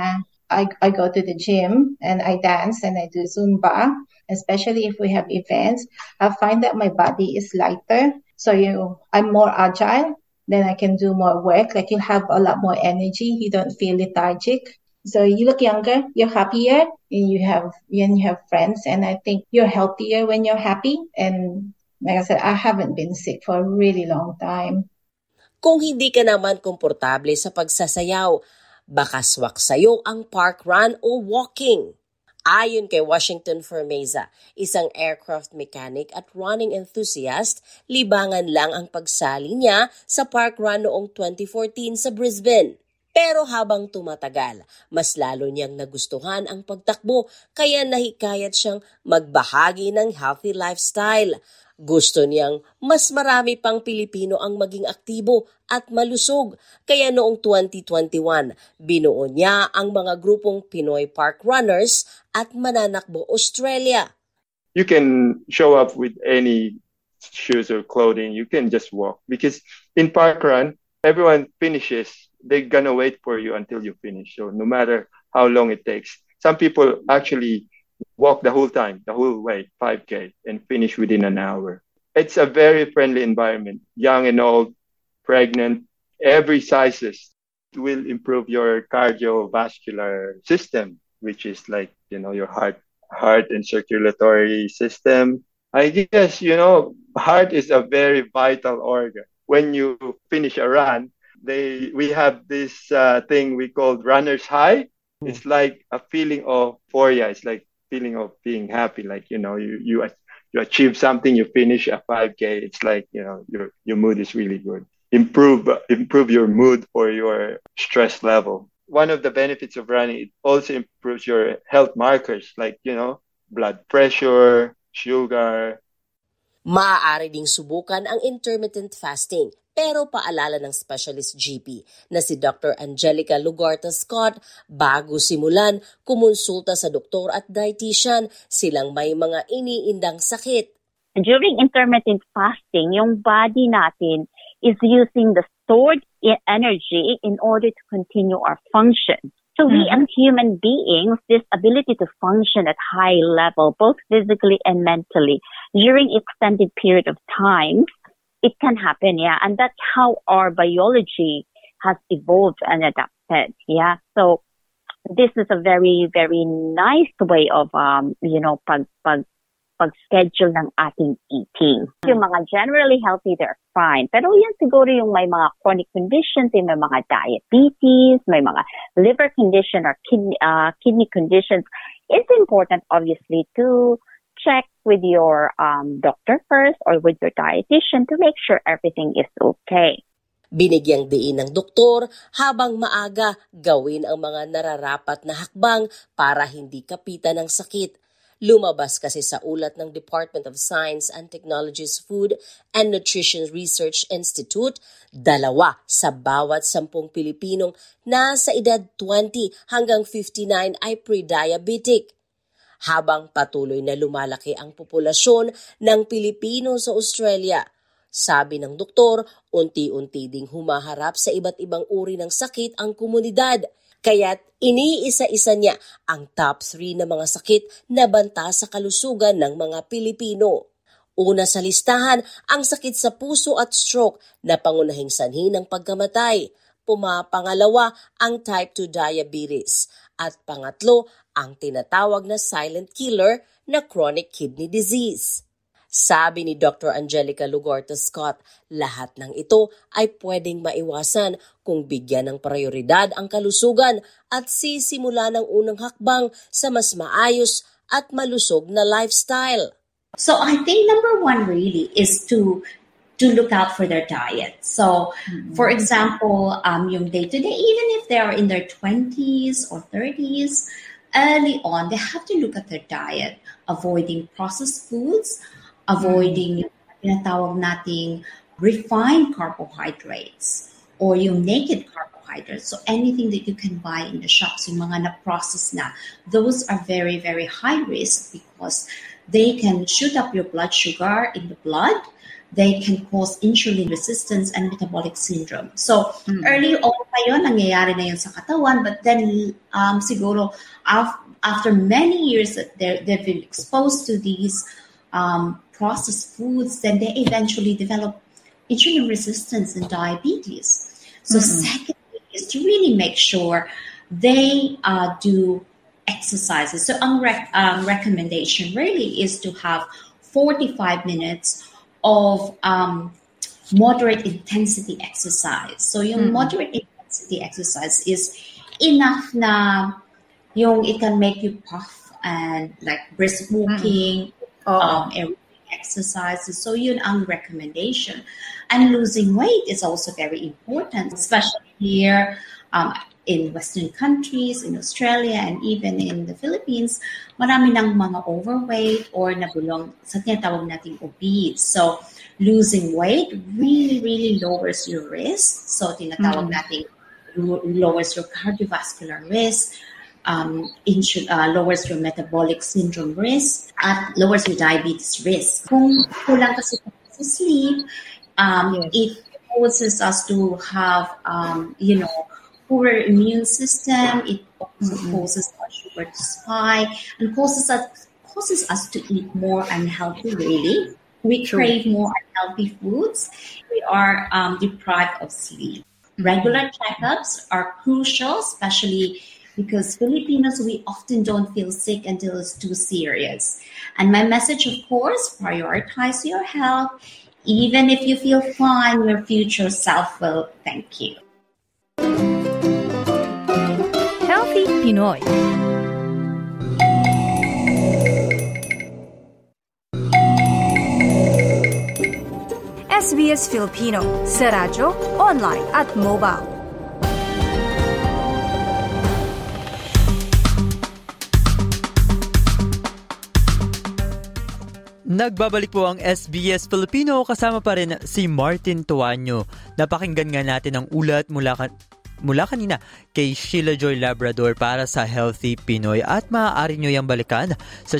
I, I go to the gym and I dance and I do Zumba, especially if we have events. I find that my body is lighter. So you, I'm more agile. Then I can do more work. Like you have a lot more energy. You don't feel lethargic. So you look younger, you're happier, and you have and you have friends. And I think you're healthier when you're happy. And like I said, I haven't been sick for a really long time. Kung hindi ka naman komportable sa pagsasayaw, baka swak sa'yo ang park run o walking. Ayon kay Washington Fermeza, isang aircraft mechanic at running enthusiast, libangan lang ang pagsali niya sa park run noong twenty fourteen sa Brisbane. Pero habang tumatagal, mas lalo niyang nagustuhan ang pagtakbo kaya nahikayat siyang magbahagi ng healthy lifestyle. Gusto niyang mas marami pang Pilipino ang maging aktibo at malusog. Kaya noong twenty twenty-one, binuo niya ang mga grupong Pinoy Park Runners at Mananakbo Australia. You can show up with any shoes or clothing. You can just walk. Because in Park Run, everyone finishes. They're gonna wait for you until you finish. So no matter how long it takes. Some people actually walk the whole time, the whole way, five K, and finish within an hour. It's a very friendly environment. Young and old, pregnant, every sizes will improve your cardiovascular system, which is like, you know, your heart, heart and circulatory system. I guess, you know, heart is a very vital organ. When you finish a run, they we have this uh, thing we call runner's high. It's like a feeling of euphoria. It's like feeling of being happy, like, you know, you you you achieve something, you finish a five K. It's like, you know, your your mood is really good. Improve improve your mood or your stress level. One of the benefits of running, it also improves your health markers, like, you know, blood pressure, sugar. Maaari ding subukan ang intermittent fasting. Pero paalala ng specialist G P na si Doctor Angelica Lugarta Scott, bago simulan, kumonsulta sa doktor at dietitian, silang may mga iniindang sakit. During intermittent fasting, yung body natin is using the stored energy in order to continue our function. So we mm-hmm. as human beings, this ability to function at high level, both physically and mentally, during extended period of time, it can happen, yeah. And that's how our biology has evolved and adapted, yeah. So this is a very, very nice way of, um, you know, pag, pag, pag-schedule ng ating eating. Yung mga generally healthy, they're fine. Pero yan siguro yung may mga chronic conditions, yung may mga diabetes, may mga liver condition or kidney, uh, kidney conditions. It's important, obviously, to check with your um, doctor first or with your dietitian to make sure everything is okay. Binigyang diin ng doktor habang maaga gawin ang mga nararapat na hakbang para hindi kapitan ng sakit. Lumabas kasi sa ulat ng Department of Science and Technology's Food and Nutrition Research Institute, dalawa sa bawat sampung Pilipinong nasa edad twenty hanggang fifty-nine ay pre-diabetic. Habang patuloy na lumalaki ang populasyon ng Pilipino sa Australia, sabi ng doktor, unti-unti ding humaharap sa iba't ibang uri ng sakit ang komunidad. Kaya't iniisa-isa niya ang top three na mga sakit na banta sa kalusugan ng mga Pilipino. Una sa listahan, ang sakit sa puso at stroke na pangunahing sanhi ng pagkamatay. Pumapangalawa ang type two diabetes. At pangatlo, ang tinatawag na silent killer na chronic kidney disease. Sabi ni Doctor Angelica Lugarta Scott, lahat ng ito ay pwedeng maiwasan kung bigyan ng prioridad ang kalusugan at sisimula ng unang hakbang sa mas maayos at malusog na lifestyle. So I think number one really is to to look out for their diet. So, mm-hmm. for example, um, yung day-to-day, even if they are in their twenties or thirties, early on, they have to look at their diet, avoiding processed foods, avoiding yung tinatawag nating refined carbohydrates or yung naked carbohydrates. So anything that you can buy in the shops, yung mga na-process na, those are very, very high risk because they can shoot up your blood sugar in the blood. they can cause insulin resistance and metabolic syndrome. So, mm-hmm. early on pa yun, nangyayari na yun sa katawan, but then um, siguro af- after many years that they've been exposed to these um, processed foods, then they eventually develop insulin resistance and diabetes. So, mm-hmm. secondly is to really make sure they uh, do exercises. So, ang rec- um, recommendation really is to have forty-five minutes of um, moderate intensity exercise. So, yung mm-hmm. moderate intensity exercise is enough na yung it can make you puff and like brisk walking, mm-hmm. um, aerobic exercises. So, yun ang recommendation. And losing weight is also very important, especially here um, in Western countries, in Australia, and even in the Philippines. Marami ng mga overweight or nabulong sa tinatawag nating obese. So, losing weight really, really lowers your risk. So, tinatawag mm-hmm. nating lowers your cardiovascular risk, um, insu- uh, lowers your metabolic syndrome risk, at lowers your diabetes risk. Kung kulang kasi sa sleep, um, yes. it causes us to have, um, you know, poorer immune system. It also mm-hmm. causes our sugar to spike and causes us causes us to eat more unhealthy. Really, we True. crave more unhealthy foods. We are um, deprived of sleep. Regular checkups are crucial, especially because Filipinos, we often don't feel sick until it's too serious. And my message, of course, prioritize your health. Even if you feel fine, your future self will thank you. Healthy Pinoy. S B S Filipino sa radyo, online at mobile. Nagbabalik po ang S B S Filipino, kasama pa rin si Martin Tuanyo. Napakinggan nga natin ang ulat mula, ka- mula kanina kay Sheila Joy Labrador para sa Healthy Pinoy, at maaari nyo yung balikan sa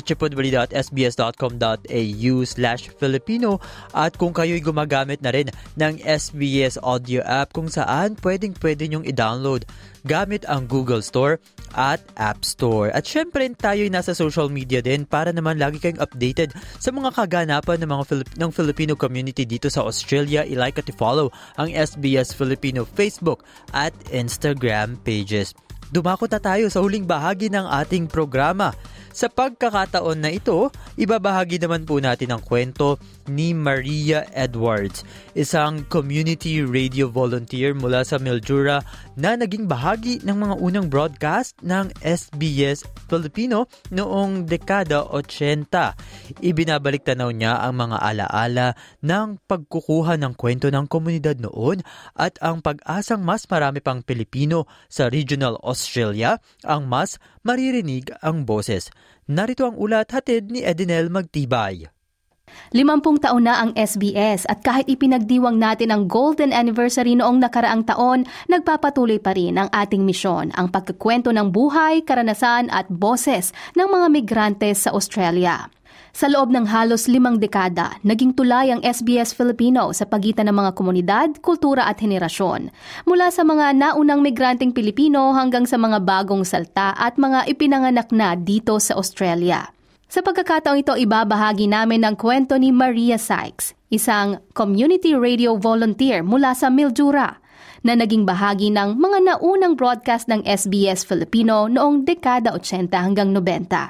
www.sbs.com.au slash Filipino, at kung kayo'y gumagamit na rin ng S B S Audio app, kung saan pwedeng pwede nyong i-download gamit ang Google Store at App Store. At syempre tayo'y nasa social media din para naman lagi kayong updated sa mga kaganapan ng mga Filip- ng Filipino community dito sa Australia. I-like at i-follow ang S B S Filipino Facebook at Instagram pages. Dumako na tayo sa huling bahagi ng ating programa. Sa pagkakataon na ito, ibabahagi naman po natin ang kwento ni Maria Edwards, isang community radio volunteer mula sa Mildura na naging bahagi ng mga unang broadcast ng S B S Filipino noong dekada eighty. Ibinabalik tanaw niya ang mga alaala ng pagkukuha ng kwento ng komunidad noon at ang pag-asang mas marami pang Pilipino sa regional Australia ang mas maririnig ang boses. Narito ang ulat, hatid ni Edinel Magtibay. Limampung taon na ang S B S at kahit ipinagdiwang natin ang golden anniversary noong nakaraang taon, nagpapatuloy pa rin ang ating misyon, ang pagkukwento ng buhay, karanasan at boses ng mga migrante sa Australia. Sa loob ng halos limang dekada, naging tulay ang S B S Filipino sa pagitan ng mga komunidad, kultura at henerasyon. Mula sa mga naunang migranteng Pilipino hanggang sa mga bagong salta at mga ipinanganak na dito sa Australia. Sa pagkakataong ito, ibabahagi namin ang kwento ni Maria Sykes, isang community radio volunteer mula sa Mildura, na naging bahagi ng mga naunang broadcast ng S B S Filipino noong dekada eighty hanggang ninety.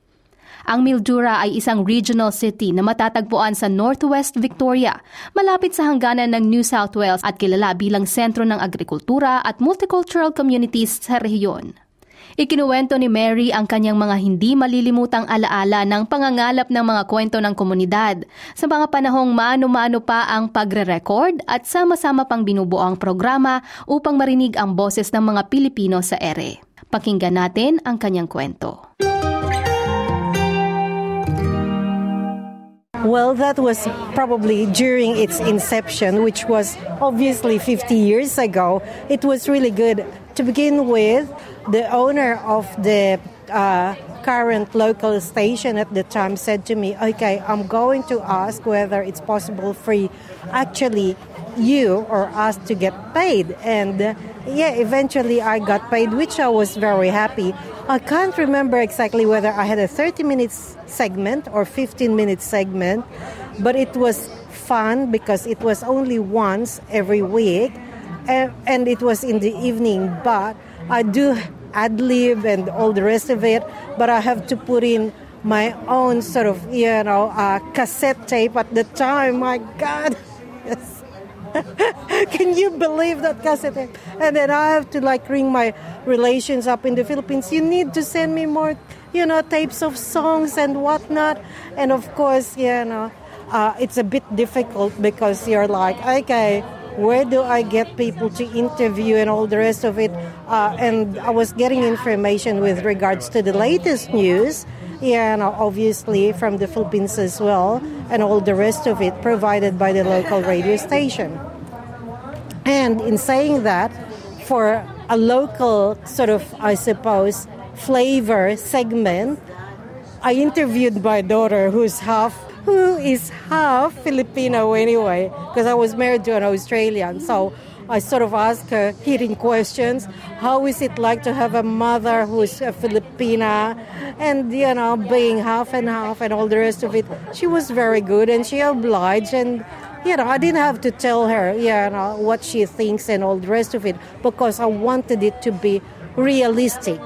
Ang Mildura ay isang regional city na matatagpuan sa Northwest Victoria, malapit sa hangganan ng New South Wales at kilala bilang sentro ng agrikultura at multicultural communities sa rehiyon. Ikinuwento ni Mary ang kanyang mga hindi malilimutang alaala ng pangangalap ng mga kwento ng komunidad sa mga panahong mano-mano pa ang pagre-record at sama-sama pang binubuo ang programa upang marinig ang boses ng mga Pilipino sa ere. Pakinggan natin ang kanyang kwento. Well, that was probably during its inception, which was obviously fifty years ago. It was really good. To begin with, the owner of the uh, current local station at the time said to me, okay, I'm going to ask whether it's possible for actually you or us to get paid. And uh, yeah, eventually I got paid, which I was very happy. I can't remember exactly whether I had a thirty minutes segment or fifteen minutes segment, but it was fun because it was only once every week, and, and it was in the evening. But I do ad-lib and all the rest of it, but I have to put in my own sort of, you know, uh, cassette tape at the time. My God. Yes. Can you believe that cassette tape? And then I have to like ring my relations up in the Philippines. You need to send me more, you know, tapes of songs and whatnot. And of course, you know, uh, it's a bit difficult because you're like, okay, where do I get people to interview and all the rest of it? Uh, and I was getting information with regards to the latest news, yeah, and obviously from the Philippines as well, and all the rest of it provided by the local radio station. And in saying that, for a local sort of, I suppose, flavor segment, I interviewed my daughter who's half who is half Filipino anyway, because I was married to an Australian. So I sort of asked her hitting questions. How is it like to have a mother who's a Filipina and, you know, being half and half and all the rest of it? She was very good and she obliged, and, you know, I didn't have to tell her, you know, what she thinks and all the rest of it because I wanted it to be realistic.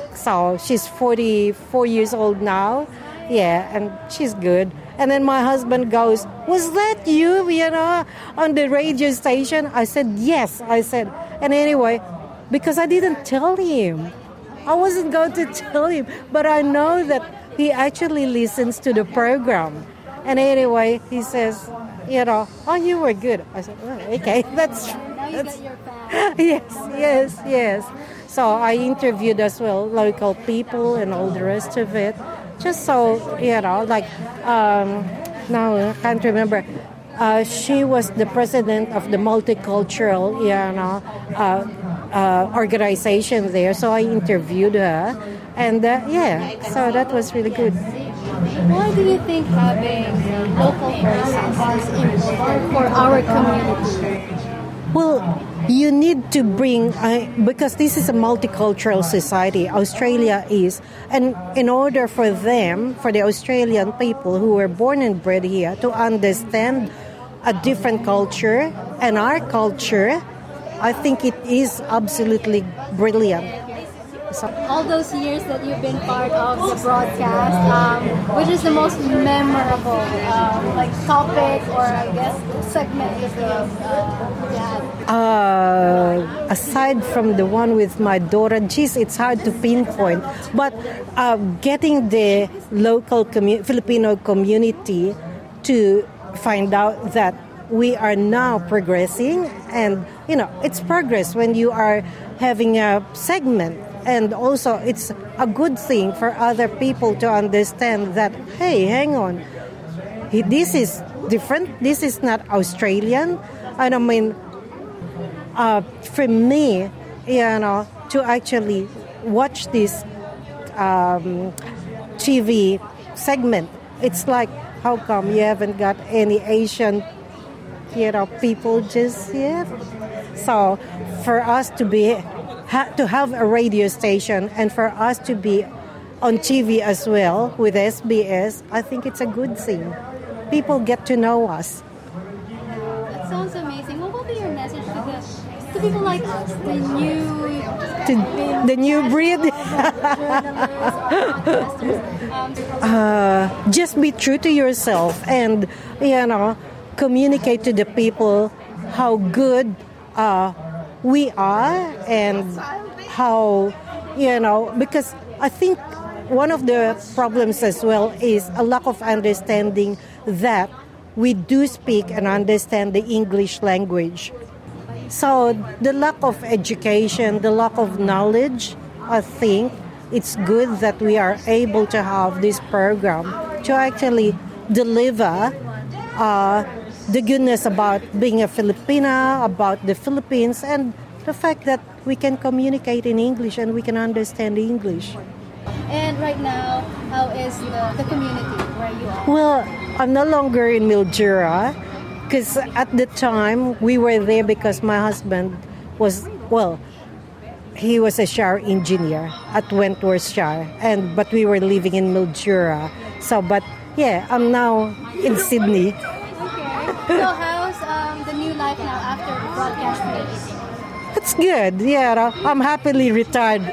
So she's forty-four years old now, yeah, and she's good. And then my husband goes, was that you, you know, on the radio station? I said, yes, I said. And anyway, because I didn't tell him. I wasn't going to tell him. But I know that he actually listens to the program. And anyway, he says, you know, oh, you were good. I said, oh, okay, that's... that's yes, yes, yes. So I interviewed as well local people and all the rest of it. Just so, you know, like, um, now I can't remember. Uh, she was the president of the multicultural, you know, uh, uh, organization there. So I interviewed her. And, uh, yeah, so that was really good. Why do you think having local voices is important for our community? Well, you need to bring, uh, because this is a multicultural society, Australia is, and in order for them, for the Australian people who were born and bred here, to understand a different culture and our culture, I think it is absolutely brilliant. So, all those years that you've been part of the broadcast, um, which is the most memorable um, like topic or I guess segment that you've uh, had? Uh, aside from the one with my daughter, geez, it's hard to pinpoint. But uh, getting the local commu- Filipino community to find out that we are now progressing, and you know, it's progress when you are having a segment. And also, it's a good thing for other people to understand that, hey, hang on, this is different. This is not Australian. And I mean, uh, for me, you know, to actually watch this um, T V segment, it's like, how come you haven't got any Asian, you know, people just yet? So for us to be to have a radio station and for us to be on T V as well with S B S, I think it's a good thing. People get to know us. That sounds amazing. What will be your message to the to people like us, the new to, the new breed? uh, just be true to yourself and, you know, communicate to the people how good uh, we are and how, you know, because I think one of the problems as well is a lack of understanding that we do speak and understand the English language. So the lack of education, the lack of knowledge, I think it's good that we are able to have this program to actually deliver uh, the goodness about being a Filipina, about the Philippines, and the fact that we can communicate in English and we can understand English. And right now, how is the, the community where you are? Well, I'm no longer in Mildura because at the time we were there because my husband was, well, he was a shower engineer at Wentworth Shower, and but we were living in Mildura. So, but yeah, I'm now in Sydney. Okay. So how's um, the new life now after broadcasting? It's good. Yeah, I'm happily retired.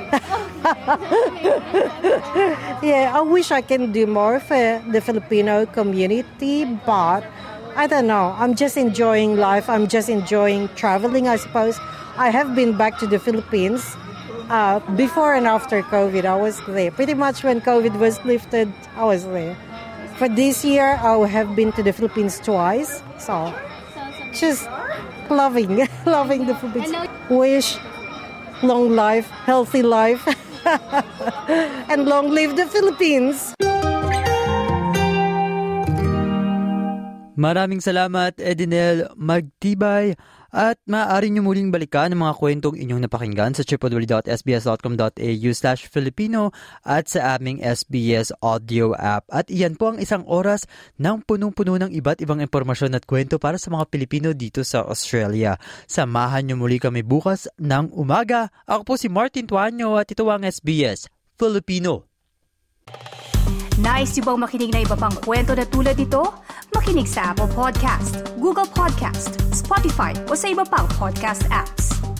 Yeah, I wish I can do more for the Filipino community, but I don't know. I'm just enjoying life. I'm just enjoying traveling, I suppose. I have been back to the Philippines uh, before and after COVID. I was there. Pretty much when COVID was lifted, I was there. For this year, I have been to the Philippines twice. So, just loving, loving the Philippines. Wish long life, healthy life, and long live the Philippines. Maraming salamat, Edinel Magtibay. At maaari nyo muling balikan ang mga kwentong inyong napakinggan sa w w w dot s b s dot com dot a u slash Filipino at sa aming S B S audio app. At iyan po ang isang oras ng punong-puno ng iba't ibang impormasyon at kwento para sa mga Pilipino dito sa Australia. Samahan nyo muli kami bukas ng umaga. Ako po si Martin Tuanyo at ito ang S B S Filipino. Nice yung bang makinig na iba pang kwento na tulad ito? Makinig sa Apple Podcast, Google Podcast, Spotify o sa iba pang podcast apps.